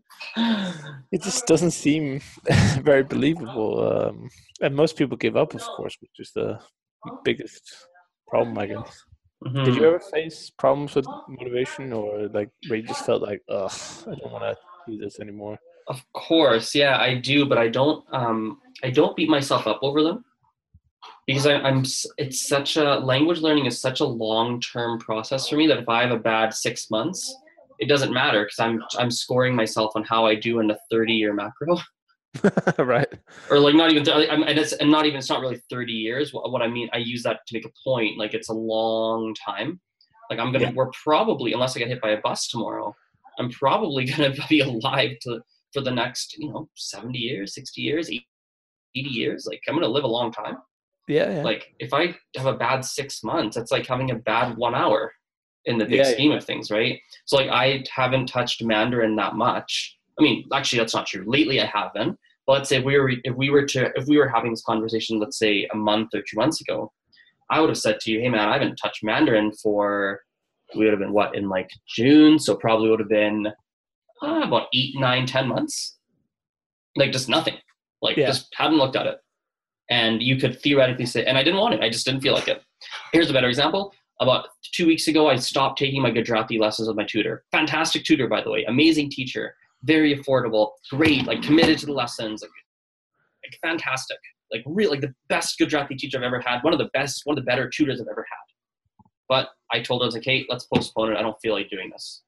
Speaker 1: it just doesn't seem very believable. Um, and most people give up, of course, which is the biggest problem, I guess. Did you
Speaker 2: Hmm.
Speaker 1: ever face problems with motivation, or like where you just felt like, ugh, I don't want to do this anymore?
Speaker 2: Of course, yeah, I do, but I don't. Um, I don't beat myself up over them because I, I'm. s- It's such a language learning is such a long term process for me that if I have a bad six months, it doesn't matter because I'm I'm scoring myself on how I do in a thirty year macro.
Speaker 1: Right.
Speaker 2: Or like not even th- I'm, and it's and not even it's not really thirty years. What, what I mean, I use that to make a point. Like it's a long time. Like I'm
Speaker 1: Yeah.
Speaker 2: gonna we're probably unless I get hit by a bus tomorrow, I'm probably gonna be alive to for the next you know seventy years, sixty years, eighty years. Like I'm gonna live a long time.
Speaker 1: Yeah. Yeah.
Speaker 2: Like if I have a bad six months, it's like having a bad one hour in the big
Speaker 1: Yeah.
Speaker 2: scheme of things, right? So like I haven't touched Mandarin that much. I mean, actually that's not true. Lately I haven't. But let's say if we were if we were to if we were having this conversation, let's say a month or two months ago, I would have said to you, hey man, I haven't touched Mandarin for we would have been what in like June, so probably would have been uh, about eight, nine, ten months. Like just nothing. Like
Speaker 1: Yeah.
Speaker 2: just hadn't looked at it. And you could theoretically say, and I didn't want it. I just didn't feel like it. Here's a better example. About two weeks ago, I stopped taking my Gujarati lessons with my tutor. Fantastic tutor, by the way. Amazing teacher. Very affordable. Great. Like committed to the lessons. Like, like fantastic. Like real, like the best Gujarati teacher I've ever had. One of the best, one of the better tutors I've ever had. But I told her, I was like, hey, let's postpone it. I don't feel like doing this.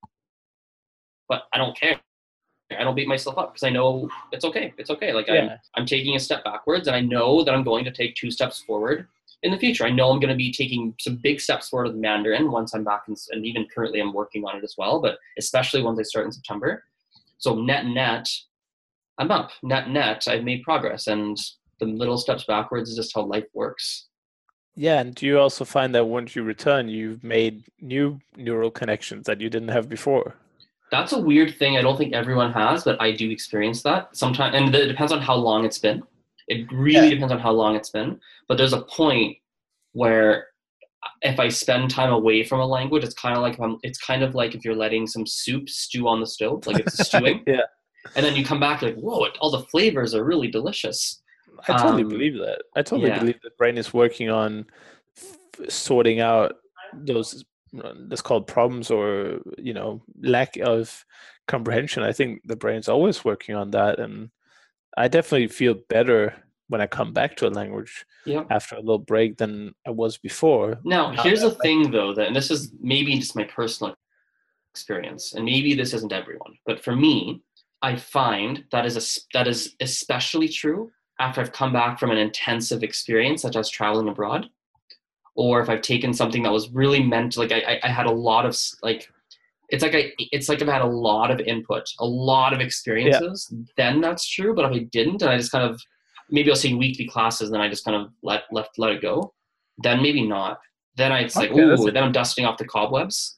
Speaker 2: But I don't care. I don't beat myself up because I know it's okay. It's okay. Like I'm
Speaker 1: Yeah.
Speaker 2: I'm taking a step backwards and I know that I'm going to take two steps forward in the future. I know I'm going to be taking some big steps forward with Mandarin once I'm back in, and even currently I'm working on it as well, but especially once I start in September. So net net, I'm up. Net net, I've made progress and the little steps backwards is just how life works.
Speaker 1: Yeah. And do you also find that once you return, you've made new neural connections that you didn't have before?
Speaker 2: That's a weird thing I don't think everyone has, but I do experience that sometimes. And it depends on how long it's been. It really
Speaker 1: Yeah.
Speaker 2: depends on how long it's been. But there's a point where if I spend time away from a language, it's kind of like if I'm, it's kind of like if you're letting some soup stew on the stove, like it's stewing,
Speaker 1: Yeah.
Speaker 2: and then you come back like, whoa, it, all the flavors are really delicious.
Speaker 1: I totally
Speaker 2: Um,
Speaker 1: believe that. I totally
Speaker 2: yeah,
Speaker 1: believe the brain is working on f- sorting out those that's called problems, or you know, lack of comprehension. I think the brain's always working on that, and I definitely feel better when I come back to a language
Speaker 2: yeah.
Speaker 1: after a little break than I was before.
Speaker 2: Now
Speaker 1: Now
Speaker 2: here's
Speaker 1: that
Speaker 2: the
Speaker 1: like,
Speaker 2: thing though, that and this is maybe just my personal experience, and maybe this isn't everyone, but for me, I find that is a, that is especially true after I've come back from an intensive experience, such as traveling abroad, or if I've taken something that was really meant like I, I had a lot of like it's like I it's like I've had a lot of input, a lot of
Speaker 1: yeah,
Speaker 2: experiences. Then that's true, but if I didn't, and I just kind of maybe I'll say weekly classes, then I just kind of let left let it go. Then maybe not. Then I, it's like,
Speaker 1: okay, that's
Speaker 2: ooh, then I'm
Speaker 1: interesting.
Speaker 2: dusting off the cobwebs.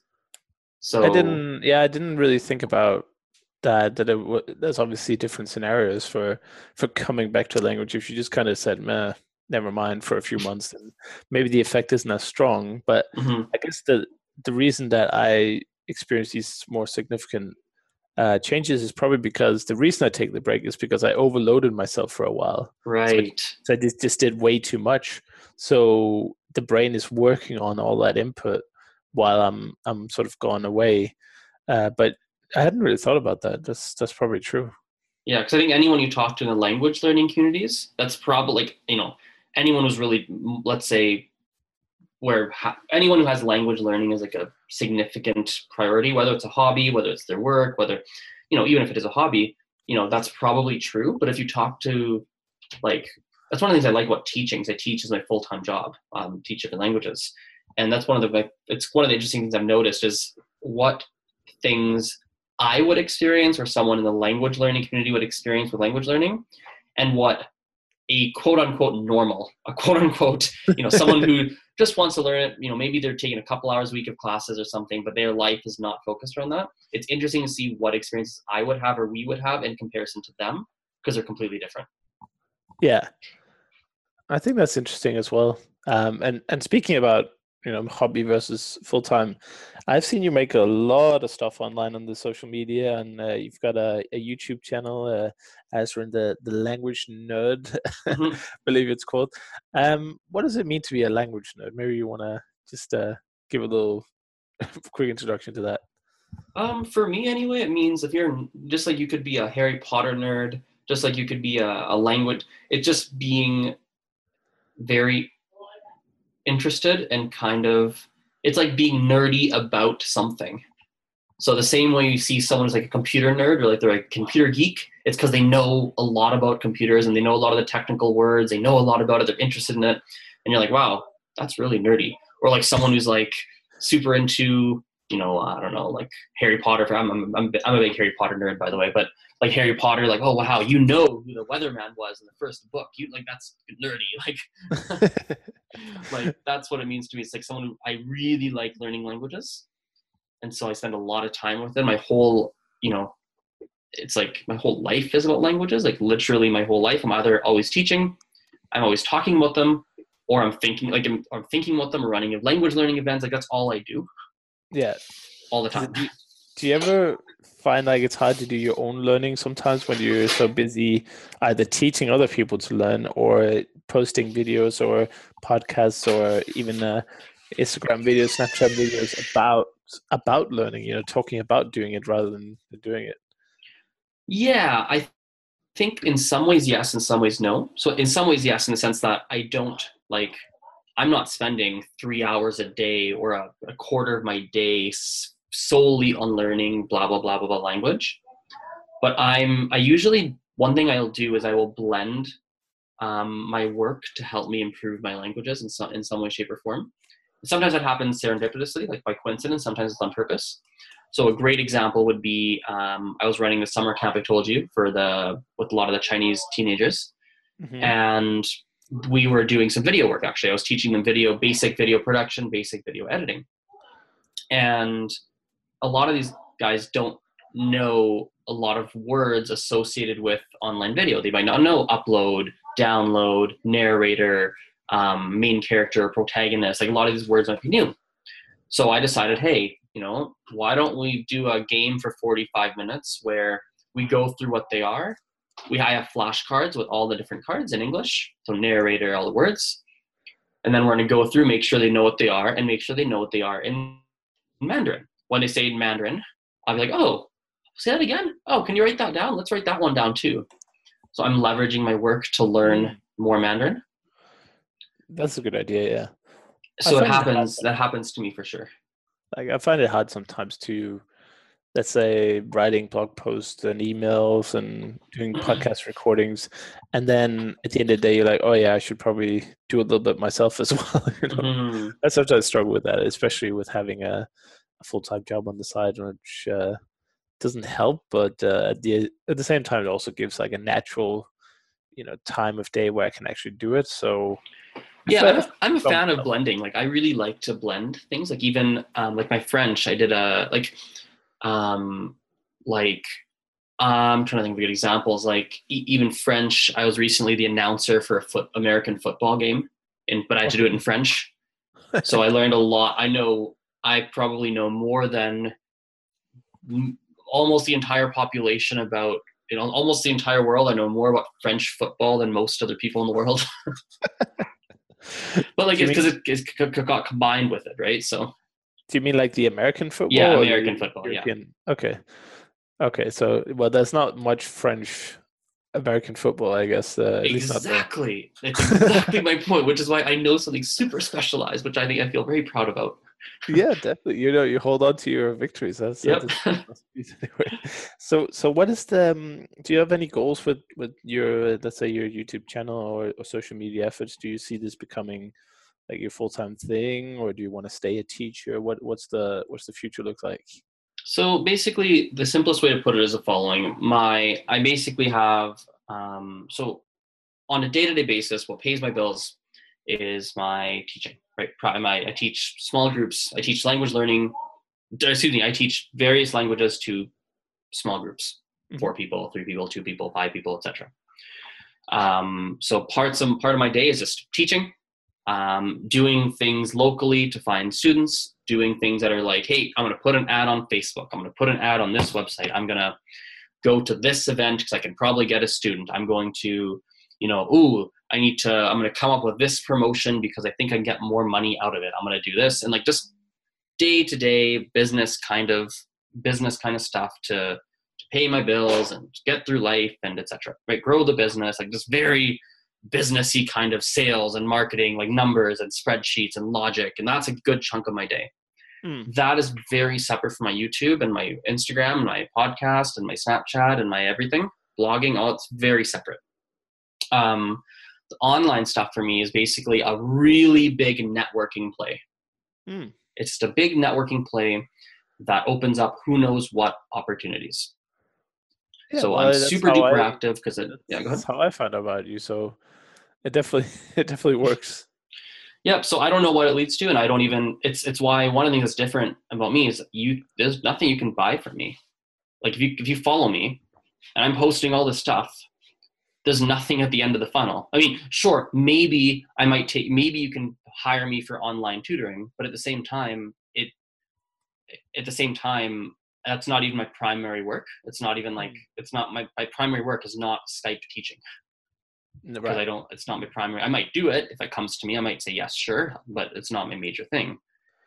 Speaker 1: I
Speaker 2: So
Speaker 1: didn't, yeah, I didn't really think about that. That it w there's obviously different scenarios for for coming back to a language. If you just kind of said, "Meh, never mind," for a few months, then maybe the effect isn't as strong. But
Speaker 2: mhm.
Speaker 1: I guess the the reason that I experience these more significant uh, changes is probably because the reason I take the break is because I overloaded myself for a while. So I,
Speaker 2: Right.
Speaker 1: so I just, just did way too much. So the brain is working on all that input while I'm I'm sort of gone away. Uh, but I hadn't really thought about that. That's that's probably true.
Speaker 2: Yeah, because I think anyone you talk to in the language learning communities, that's probably like, you know, anyone who's really, let's say, where ha- anyone who has language learning is like a significant priority, whether it's a hobby, whether it's their work, whether, you know, even if it is a hobby, you know, that's probably true. But if you talk to, like, that's one of the things I like about teaching. Is I teach as my full-time job, um, teach different languages. And that's one of the, it's one of the interesting things I've noticed is what things I would experience or someone in the language learning community would experience with language learning, and what a quote unquote normal, a quote unquote, you know, someone who just wants to learn it, you know, maybe they're taking a couple hours a week of classes or something, but their life is not focused around that. It's interesting to see what experiences I would have or we would have in comparison to them, because they're completely different.
Speaker 1: Yeah. I think that's interesting as well. Um, and, and speaking about, you know, hobby versus full-time, I've seen you make a lot of stuff online on the social media, and uh, you've got a, a YouTube channel, uh, as in the, the language nerd,
Speaker 2: Mm-hmm.
Speaker 1: believe it's called. Um, what does it mean to be a language nerd? Maybe you want to just uh, give a little quick introduction to that.
Speaker 2: Um, for me anyway, it means if you're just like, you could be a Harry Potter nerd, just like you could be a, a language, it's just being very interested and kind of, it's like being nerdy about something. So the same way you see someone who's like a computer nerd or like they're a computer geek, it's because they know a lot about computers and they know a lot of the technical words, they know a lot about it, they're interested in it, and you're like, wow, that's really nerdy. Or like someone who's like super into, you know, I don't know, like Harry Potter. I'm I'm I'm, I'm a big Harry Potter nerd, by the way, but like Harry Potter, like, oh wow, you know who the Weatherman was in the first book. You like, that's nerdy. Like, like that's what it means to me. It's like someone who, I really like learning languages, and so I spend a lot of time with them. My whole, you know, it's like my whole life is about languages. Like literally my whole life, I'm either always teaching, I'm always talking about them, or I'm thinking like I'm, I'm thinking about them or running language learning events. Like that's all I do.
Speaker 1: Yeah.
Speaker 2: All the time.
Speaker 1: Do you, do you ever find like it's hard to do your own learning sometimes when you're so busy either teaching other people to learn or posting videos or podcasts or even uh, Instagram videos, Snapchat videos about about learning, you know, talking about doing it rather than doing it?
Speaker 2: Yeah, I think in some ways yes, in some ways no. So in some ways yes, in the sense that I don't like, I'm not spending three hours a day or a, a quarter of my day solely on learning blah blah blah blah blah language. But I'm I usually, one thing I'll do is I will blend um, my work to help me improve my languages in some in some way, shape, or form. Sometimes that happens serendipitously, like by coincidence. Sometimes it's on purpose. So a great example would be um, I was running the summer camp I told you for the with a lot of the Chinese teenagers,
Speaker 1: Mm-hmm.
Speaker 2: and we were doing some video work. Actually, I was teaching them video, basic video production, basic video editing, and a lot of these guys don't know a lot of words associated with online video. They might not know upload, download, narrator, um, main character, protagonist. Like a lot of these words might be new. So I decided, hey, you know, why don't we do a game for forty-five minutes where we go through what they are. We I have flashcards with all the different cards in English, so narrator, all the words. And then we're going to go through, make sure they know what they are, and make sure they know what they are in Mandarin. When they say in Mandarin, I'll be like, oh, say that again? Oh, can you write that down? Let's write that one down too. So I'm leveraging my work to learn more Mandarin.
Speaker 1: That's a good idea, yeah.
Speaker 2: So it happens, it that happens to me for sure.
Speaker 1: Like I find it hard sometimes to, let's say, writing blog posts and emails and doing podcast recordings, and then at the end of the day, you're like, oh yeah, I should probably do a little bit myself as well. You know? Mm-hmm. I sometimes struggle with that, especially with having a, a full-time job on the side, which uh, doesn't help, but uh, at the at the same time, it also gives like a natural, you know, time of day where I can actually do it. So.
Speaker 2: Yeah, I'm a, I'm a fan of blending. Like I really like to blend things. Like even um, like my French, I did a like, um, like I'm trying to think of good examples. Like e- even French, I was recently the announcer for a foot American football game, and but I had to do it in French. So I learned a lot. I know I probably know more than almost the entire population about, you know, almost the entire world. I know more about French football than most other people in the world. But like it's because it it's got combined with it, right? So
Speaker 1: do you mean like the American football?
Speaker 2: Yeah, American football,
Speaker 1: European?
Speaker 2: Yeah.
Speaker 1: Okay. Okay, so well, there's not much French American football, I guess. Uh, at least not the.
Speaker 2: Exactly. It's exactly my point, which is why I know something super specialized, which I think I feel very proud about.
Speaker 1: Yeah, definitely. You know, you hold on to your victories. That's uh,
Speaker 2: Yep.
Speaker 1: that's that's masterpiece anyway. So, so what is the? Um, do you have any goals with with your, uh, let's say, your YouTube channel or, or social media efforts? Do you see this becoming like your full time thing, or do you want to stay a teacher? What what's the what's the future look like?
Speaker 2: So basically, the simplest way to put it is the following. My I basically have um, so on a day-to-day basis, what pays my bills is my teaching, right? Pri- My, I teach small groups. I teach language learning. Excuse me. I teach various languages to small groups,
Speaker 1: Hmm.
Speaker 2: four people, three people, two people, five people, et cetera. Um, so parts of part of my day is just teaching, um, doing things locally to find students, doing things that are like, hey, I'm going to put an ad on Facebook. I'm going to put an ad on this website. I'm going to go to this event because I can probably get a student. I'm going to, you know, ooh, I need to, I'm going to come up with this promotion because I think I can get more money out of it. I'm going to do this. And like just day to day business kind of business kind of stuff to, to pay my bills and get through life and et cetera. Right. Grow the business, like just very businessy kind of sales and marketing, like numbers and spreadsheets and logic. And that's a good chunk of my day.
Speaker 1: Mm.
Speaker 2: That is very separate from my YouTube and my Instagram and my podcast and my Snapchat and my everything, blogging. All it's very separate. Um, the online stuff for me is basically a really big networking play.
Speaker 1: Mm.
Speaker 2: It's just a big networking play that opens up who knows what opportunities.
Speaker 1: Yeah,
Speaker 2: So I'm
Speaker 1: well, that's
Speaker 2: super
Speaker 1: how
Speaker 2: duper
Speaker 1: I
Speaker 2: active because it, yeah, go
Speaker 1: that's
Speaker 2: ahead.
Speaker 1: how I found out about you. So it definitely it definitely works.
Speaker 2: Yep. So I don't know what it leads to, and I don't even. It's it's why one of the things that's different about me is you. There's nothing you can buy from me. Like if you if you follow me, and I'm posting all this stuff, there's nothing at the end of the funnel. I mean, sure, maybe I might take. Maybe you can hire me for online tutoring, but at the same time, it at the same time that's not even my primary work. It's not even like
Speaker 1: Mm.
Speaker 2: it's not my my primary work is not Skype teaching because I
Speaker 1: Right.
Speaker 2: don't. It's not my primary. I might do it if it comes to me. I might say yes, sure, but it's not my major thing.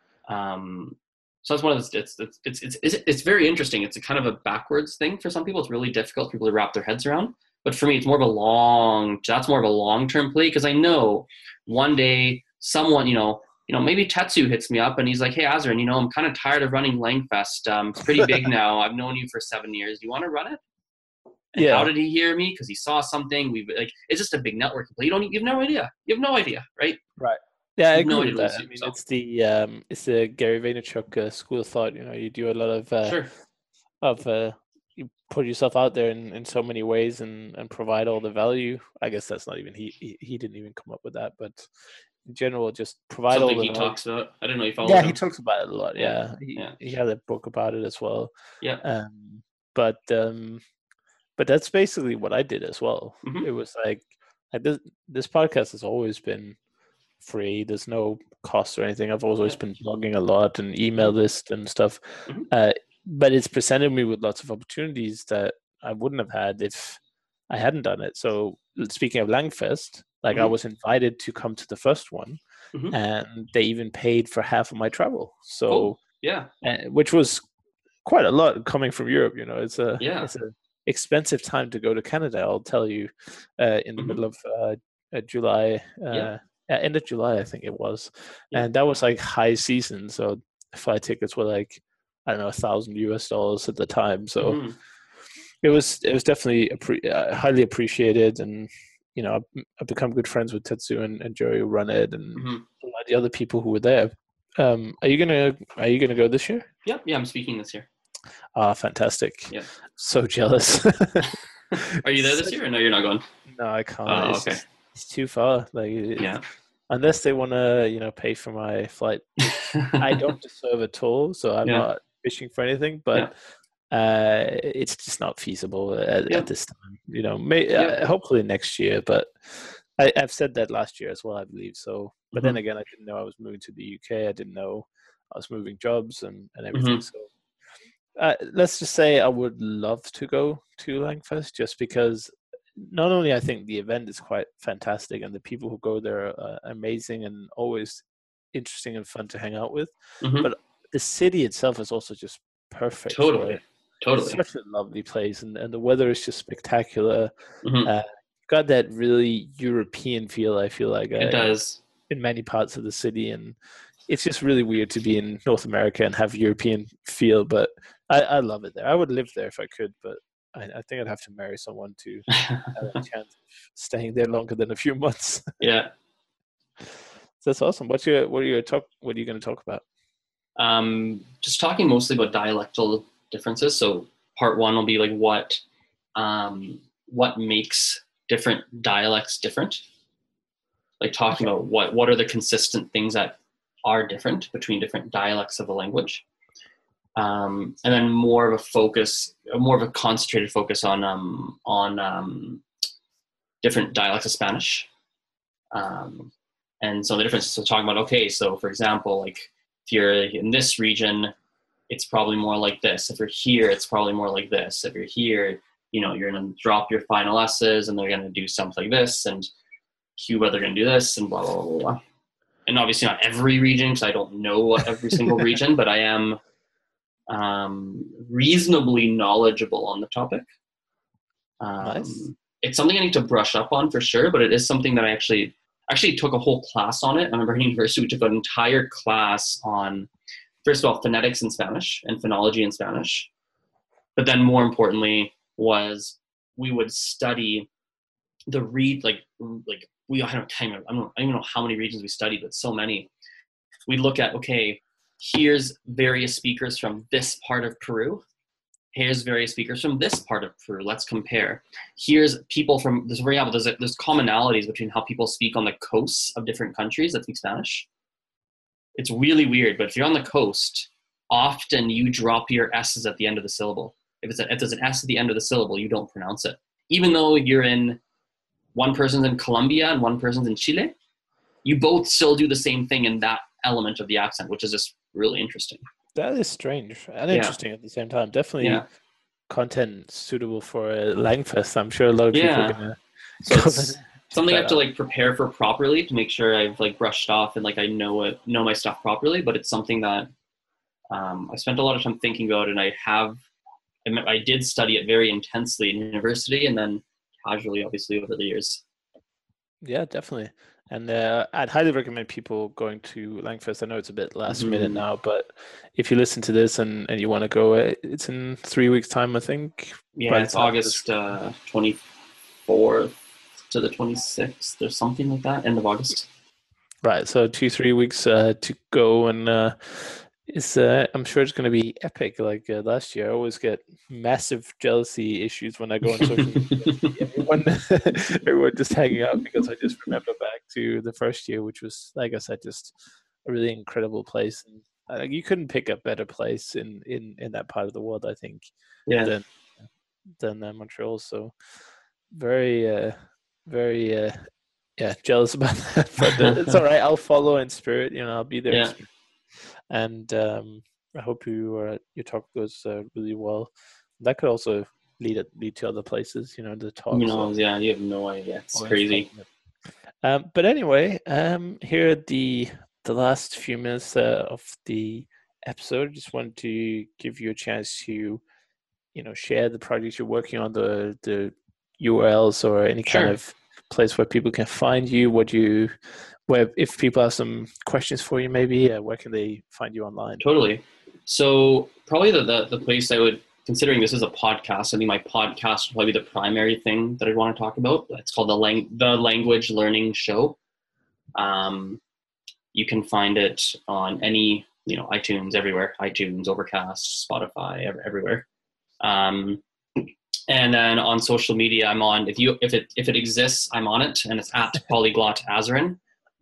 Speaker 2: Um, so that's one of those. It's it's it's it's it's it's very interesting. It's a kind of a backwards thing for some people. It's really difficult for people to wrap their heads around. But for me, it's more of a long. That's more of a long term play because I know one day someone, you know, you know, maybe Tetsu hits me up and he's like, "Hey, Azrin, you know, I'm kind of tired of running Langfest. Um, it's pretty big now. I've known you for seven years. Do you want to run it?" And how
Speaker 1: Yeah.
Speaker 2: did he hear me? Because he saw something. We like it's just a big networking play. You don't. You have no idea. You have no idea, right?
Speaker 1: Right. Yeah, I
Speaker 2: You have no
Speaker 1: agree
Speaker 2: idea
Speaker 1: with
Speaker 2: what
Speaker 1: that.
Speaker 2: leads
Speaker 1: I
Speaker 2: to.
Speaker 1: mean,
Speaker 2: So
Speaker 1: it's the um, it's the Gary Vaynerchuk uh, school of thought. You know, you do a lot of uh,
Speaker 2: sure.
Speaker 1: of uh, you put yourself out there in, in so many ways and and provide all the value. I guess that's not even he he, he didn't even come up with that, but in general, just provide all
Speaker 2: Something
Speaker 1: the
Speaker 2: he
Speaker 1: value.
Speaker 2: talks about. I didn't know you followed
Speaker 1: Yeah, he
Speaker 2: him.
Speaker 1: talks about it a lot.
Speaker 2: Yeah,
Speaker 1: Yeah, he
Speaker 2: yeah,
Speaker 1: he had a book about it as well.
Speaker 2: yeah.
Speaker 1: Um, but um, but that's basically what I did as well.
Speaker 2: Mm-hmm.
Speaker 1: It was like, like this this podcast has always been free. There's no cost or anything. I've always
Speaker 2: Yeah.
Speaker 1: been blogging a lot and email
Speaker 2: Mm-hmm.
Speaker 1: list and stuff.
Speaker 2: Mm-hmm.
Speaker 1: Uh, but it's presented me with lots of opportunities that I wouldn't have had if I hadn't done it. So speaking of Langfest, like I
Speaker 2: Mm-hmm.
Speaker 1: was invited to come to the first one,
Speaker 2: Mm-hmm.
Speaker 1: and they even paid for half of my travel.
Speaker 2: Cool.
Speaker 1: So,
Speaker 2: Yeah.
Speaker 1: uh, which was quite a lot coming from Europe. You know, it's a
Speaker 2: Yeah.
Speaker 1: it's a expensive time to go to Canada. I'll tell you, uh, in the
Speaker 2: Mm-hmm.
Speaker 1: middle of uh, uh, July,
Speaker 2: Yeah.
Speaker 1: uh, uh, end of July, I think it was,
Speaker 2: Yeah.
Speaker 1: and that was like high season. So flight tickets were like, I don't know, a thousand U S dollars at the time. So
Speaker 2: Mm-hmm.
Speaker 1: it was it was definitely appre- uh, highly appreciated, and you know, I've, I've become good friends with Tetsu and, and Joey who run it, and
Speaker 2: Mm-hmm.
Speaker 1: a lot of the other people who were there. Um, are you gonna Are you gonna go this year?
Speaker 2: Yep. Yeah. I'm speaking this year.
Speaker 1: Ah, fantastic!
Speaker 2: Yeah.
Speaker 1: So jealous.
Speaker 2: Are you there this
Speaker 1: Such,
Speaker 2: year? Or no, you're not going.
Speaker 1: no, I can't.
Speaker 2: Oh,
Speaker 1: It's
Speaker 2: okay.
Speaker 1: just it's too far. Like it,
Speaker 2: Yeah.
Speaker 1: unless they want to, you know, pay for my flight, which I don't deserve at all. So I'm
Speaker 2: yeah.
Speaker 1: not fishing for anything.
Speaker 2: Yeah.
Speaker 1: But uh, it's just not feasible at, at
Speaker 2: Yep.
Speaker 1: this time. You know, may,
Speaker 2: Yep.
Speaker 1: uh, hopefully next year. But I, I've said that last year as well, I believe. So, but then
Speaker 2: Mm-hmm.
Speaker 1: again, I didn't know I was moving to the U K. I didn't know I was moving jobs and and everything.
Speaker 2: Mm-hmm.
Speaker 1: So uh, let's just say I would love to go to Langfest just because not only I think the event is quite fantastic and the people who go there are uh, amazing and always interesting and fun to hang out with,
Speaker 2: Mm-hmm.
Speaker 1: but the city itself is also just perfect for
Speaker 2: Totally.
Speaker 1: it.
Speaker 2: Totally.
Speaker 1: such a lovely place, and, and the weather is just spectacular.
Speaker 2: Hmm.
Speaker 1: Uh, got that really European feel, I feel like,
Speaker 2: It
Speaker 1: uh,
Speaker 2: does.
Speaker 1: in many parts of the city, and it's just really weird to be in North America and have European feel. But I, I love it there. I would live there if I could, but I, I think I'd have to marry someone to have a chance of staying there longer than a few months.
Speaker 2: Yeah.
Speaker 1: So that's awesome. What's your what are your talk? What are you going to talk about?
Speaker 2: Um, just talking mostly about dialectal differences. So part one will be like what um, what makes different dialects different. Like talking
Speaker 1: Okay.
Speaker 2: about what what are the consistent things that are different between different dialects of a language. Um, and then more of a focus, more of a concentrated focus on um, on um, different dialects of Spanish. Um, and so the difference is talking about, okay, so for example, like if you're in this region, it's probably more like this. If you're here, it's probably more like this. If you're here, you know, you're going to drop your final S's and they're going to do something like this. And Cuba, they're going to do this and blah, blah, blah, blah. And obviously not every region, because I don't know every single region, but I am um, reasonably knowledgeable on the topic. Um,
Speaker 1: Nice.
Speaker 2: It's something I need to brush up on for sure, but it is something that I actually actually took a whole class on it. I remember in university we took an entire class on, first of all, phonetics in Spanish and phonology in Spanish. But then more importantly was we would study the read like like we I don't, I don't, I don't even know how many regions we studied, but so many. We look at, okay, here's various speakers from this part of Peru. Here's various speakers from this part of Peru. Let's compare. Here's people from, this, for example, there's, there's commonalities between how people speak on the coasts of different countries that speak Spanish. It's really weird, but if you're on the coast, often you drop your S's at the end of the syllable. If, it's a, if there's an S at the end of the syllable, you don't pronounce it. Even though you're in, one person's in Colombia and one person's in Chile, you both still do the same thing in that element of the accent, which is just really interesting.
Speaker 1: That is strange and
Speaker 2: Yeah.
Speaker 1: interesting at the same time. Definitely
Speaker 2: Yeah.
Speaker 1: content suitable for a Langfest. I'm sure a lot of people
Speaker 2: Yeah.
Speaker 1: are gonna.
Speaker 2: So it's something I have to
Speaker 1: out.
Speaker 2: like prepare for properly to make sure I've like brushed off and like I know it, know my stuff properly. But it's something that um, I spent a lot of time thinking about, and I have, I did study it very intensely in university, and then casually, obviously, over the years.
Speaker 1: Yeah, definitely. And uh, I'd highly recommend people going to Langfest. I know it's a bit last
Speaker 2: Mm-hmm.
Speaker 1: minute now, but if you listen to this and, and you want to go, uh, it's in three weeks' time, I think.
Speaker 2: Yeah, it's August uh, twenty-fourth to the twenty-sixth or something like that, end of August.
Speaker 1: Right, so two, three weeks uh, to go, and uh, it's uh, I'm sure it's going to be epic. Like uh, last year, I always get massive jealousy issues when I go on social media. Everyone, everyone just hanging out because I just remember back to the first year, which was, like I said, just a really incredible place. And uh, you couldn't pick a better place in, in, in that part of the world, I think,
Speaker 2: yeah.
Speaker 1: than than uh, Montreal. So very, uh, very. Uh, Yeah, jealous about that, but it's all right. I'll follow in spirit. You know, I'll be there.
Speaker 2: Yeah.
Speaker 1: In spirit. And um, I hope you uh, your talk goes uh, really well. That could also lead it, lead to other places. You know, the talk.
Speaker 2: You know, so. Yeah, you have no idea. It's
Speaker 1: Always
Speaker 2: crazy.
Speaker 1: Um, but anyway, um, here are the the last few minutes uh, of the episode. Just wanted to give you a chance to, you know, share the projects you're working on, the the U R Ls or any
Speaker 2: Sure.
Speaker 1: kind of place where people can find you. What you, where if people have some questions for you, maybe uh, where can they find you online?
Speaker 2: Totally. So probably the, the the place I would, considering this is a podcast, I think my podcast would probably be the primary thing that I'd want to talk about. It's called the lang- the Language Learning Show. Um, you can find it on any, you know, iTunes, everywhere, iTunes, Overcast, Spotify, ev- everywhere. Um, and then on social media, I'm on, if you, if it, if it exists, I'm on it, and it's at Polyglot Azarin.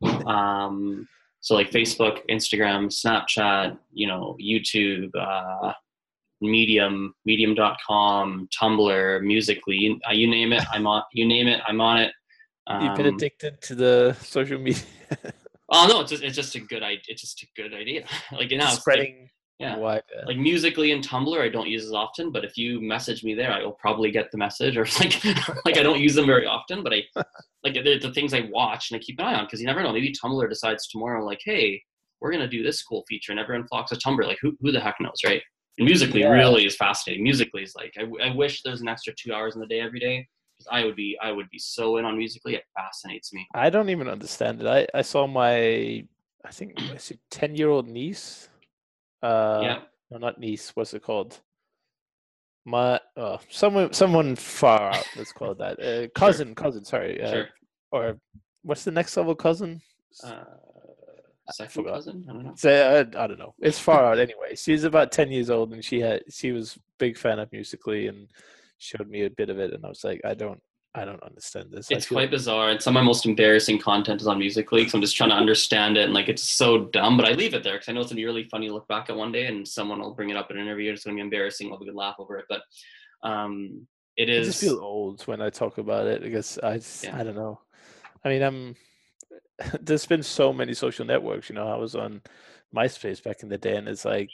Speaker 2: Um, so like Facebook, Instagram, Snapchat, you know, YouTube, uh, Medium, medium dot com, Tumblr, Musical.ly, you, uh, you name it, I'm on, you name it, I'm on it. Um,
Speaker 1: You've been addicted to the social media.
Speaker 2: Oh no, it's just, it's just a good idea. It's just a good idea. Like, you know,
Speaker 1: spreading.
Speaker 2: Like, yeah.
Speaker 1: Wide, uh,
Speaker 2: like Musical.ly and Tumblr, I don't use as often, but if you message me there, I will probably get the message. Or like, like I don't use them very often, but I like the, the things I watch and I keep an eye on, because you never know. Maybe Tumblr decides tomorrow, like, hey, we're gonna do this cool feature, and everyone flocks to Tumblr. Like, who who the heck knows, right? And Musically
Speaker 1: Yeah.
Speaker 2: really is fascinating. Musically is like, I, I wish there's an extra two hours in the day every day. Because I would be, I would be so in on Musically. It fascinates me.
Speaker 1: I don't even understand it. I, I saw my, I think, it's a ten-year-old niece. Uh,
Speaker 2: Yeah.
Speaker 1: no, not niece. What's it called? My, oh, someone, someone far out. Let's call it that. Uh,
Speaker 2: Sure.
Speaker 1: cousin, cousin. Sorry. Uh,
Speaker 2: Sure.
Speaker 1: or what's the next level? Cousin?
Speaker 2: Uh,
Speaker 1: I
Speaker 2: second
Speaker 1: forgot.
Speaker 2: cousin? I don't know.
Speaker 1: So, uh, I don't know. It's far out anyway. She's about ten years old, and she had she was a big fan of Musically and showed me a bit of it, and I was like, I don't, I don't understand this. I
Speaker 2: It's
Speaker 1: feel
Speaker 2: quite bizarre, and some of my most embarrassing content is on Musically because I'm just trying to understand it, and like it's so dumb. But I leave it there because I know it's gonna be really funny to look back at one day, and someone will bring it up in an interview. It's gonna be embarrassing. I'll have a good laugh over it, but um, it
Speaker 1: I just feel
Speaker 2: is.
Speaker 1: old when I talk about it because I just,
Speaker 2: Yeah.
Speaker 1: I don't know. I mean, I'm there's been so many social networks. You know, I was on MySpace back in the day, and it's like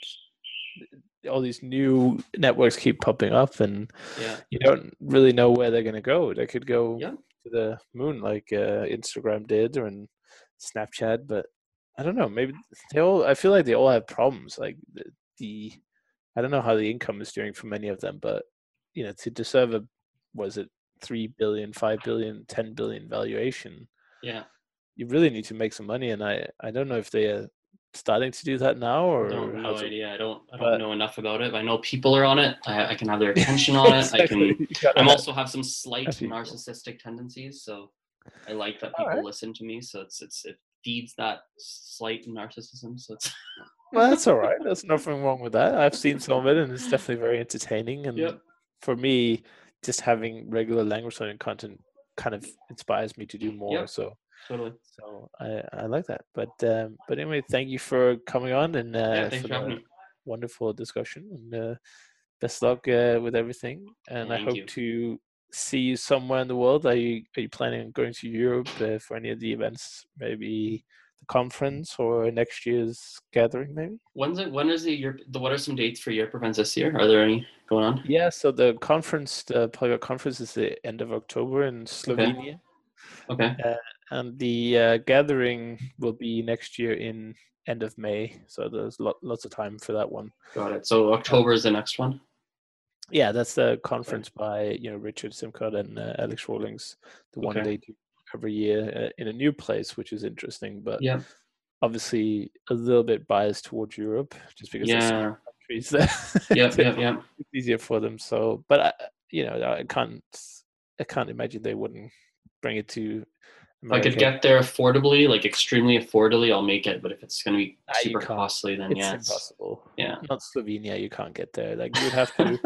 Speaker 1: all these new networks keep popping up, and
Speaker 2: Yeah.
Speaker 1: you don't really know where they're going to go. They could go
Speaker 2: Yeah.
Speaker 1: to the moon like uh, Instagram did, or in Snapchat, but I don't know. Maybe they all. I feel like they all have problems. Like the, the I don't know how the income is doing for many of them, but you know, to deserve a was it three billion, five billion, ten billion valuation,
Speaker 2: Yeah.
Speaker 1: you really need to make some money, and I I don't know if they are starting to do that now or
Speaker 2: Don't no
Speaker 1: how's it.
Speaker 2: idea. I don't I don't
Speaker 1: But
Speaker 2: know enough about it. But I know people are on it. I, I can have their attention on it. I
Speaker 1: exactly,
Speaker 2: can.
Speaker 1: you gotta
Speaker 2: I'm
Speaker 1: have,
Speaker 2: also have some slight
Speaker 1: have people.
Speaker 2: narcissistic tendencies, so I like that
Speaker 1: All
Speaker 2: people
Speaker 1: right.
Speaker 2: listen to me. So it's it's it feeds that slight narcissism. So it's.
Speaker 1: Well, that's all right. There's nothing wrong with that. I've seen some of it, and it's definitely very entertaining. And
Speaker 2: Yep.
Speaker 1: for me, just having regular language learning content kind of inspires me to do more.
Speaker 2: Yep.
Speaker 1: So,
Speaker 2: Totally.
Speaker 1: so I, I like that. But um, but anyway, thank you for coming on and
Speaker 2: Yeah.
Speaker 1: uh,
Speaker 2: Thanks
Speaker 1: for
Speaker 2: for having
Speaker 1: the
Speaker 2: me.
Speaker 1: wonderful discussion. And uh, best luck uh, with everything. And I
Speaker 2: Thank
Speaker 1: hope
Speaker 2: you.
Speaker 1: to see you somewhere in the world. Are you are you planning on going to Europe uh, for any of the events? Maybe the conference or next year's gathering, maybe.
Speaker 2: When's it? When is the Europe? The what are some dates for Europe events this year? Are there any going on?
Speaker 1: Yeah, so the conference, the Polyglot conference, is the end of October in
Speaker 2: Okay.
Speaker 1: Slovenia,
Speaker 2: Okay.
Speaker 1: uh, and the uh, gathering will be next year in end of May. So there's lo- lots of time for that one.
Speaker 2: Got it. So
Speaker 1: Uh,
Speaker 2: October is the next one.
Speaker 1: yeah, that's the
Speaker 2: Okay.
Speaker 1: conference by you know Richard Simcott and uh, Alex Rawlings, the one
Speaker 2: Okay.
Speaker 1: they do every year uh, in a new place, which is interesting, but
Speaker 2: Yeah.
Speaker 1: obviously a little bit biased towards Europe, just because there's so many
Speaker 2: Yeah.
Speaker 1: countries there.
Speaker 2: Yep. Yep. Yep.
Speaker 1: It's easier for them. So, but I, you know, I can't, I can't imagine they wouldn't bring it to
Speaker 2: If I could
Speaker 1: America.
Speaker 2: get there affordably, like extremely affordably, I'll make it. But if it's going to be
Speaker 1: Ah, you
Speaker 2: super
Speaker 1: can't.
Speaker 2: costly, then
Speaker 1: It's
Speaker 2: yeah, it's
Speaker 1: impossible.
Speaker 2: yeah.
Speaker 1: Not Slovenia. You can't get there. Like you would have to.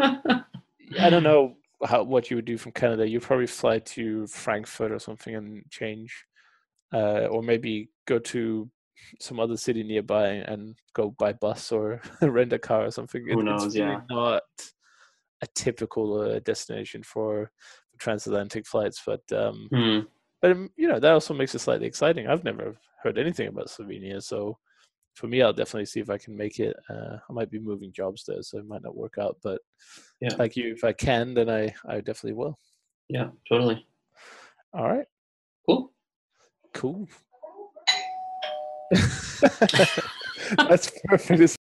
Speaker 1: I don't know how what you would do from Canada. You'd probably fly to Frankfurt or something and change, uh, or maybe go to some other city nearby and go by bus or rent a car or something.
Speaker 2: Who
Speaker 1: It, it's
Speaker 2: knows?
Speaker 1: really
Speaker 2: Yeah.
Speaker 1: not a typical uh, destination for transatlantic flights, but um,
Speaker 2: Hmm.
Speaker 1: but um, you know that also makes it slightly exciting. I've never heard anything about Slovenia, so for me, I'll definitely see if I can make it. Uh, I might be moving jobs there, so it might not work out. But
Speaker 2: Yeah.
Speaker 1: like you, if I can, then I I definitely will.
Speaker 2: Yeah. Totally.
Speaker 1: All right,
Speaker 2: Cool.
Speaker 1: cool. That's perfect.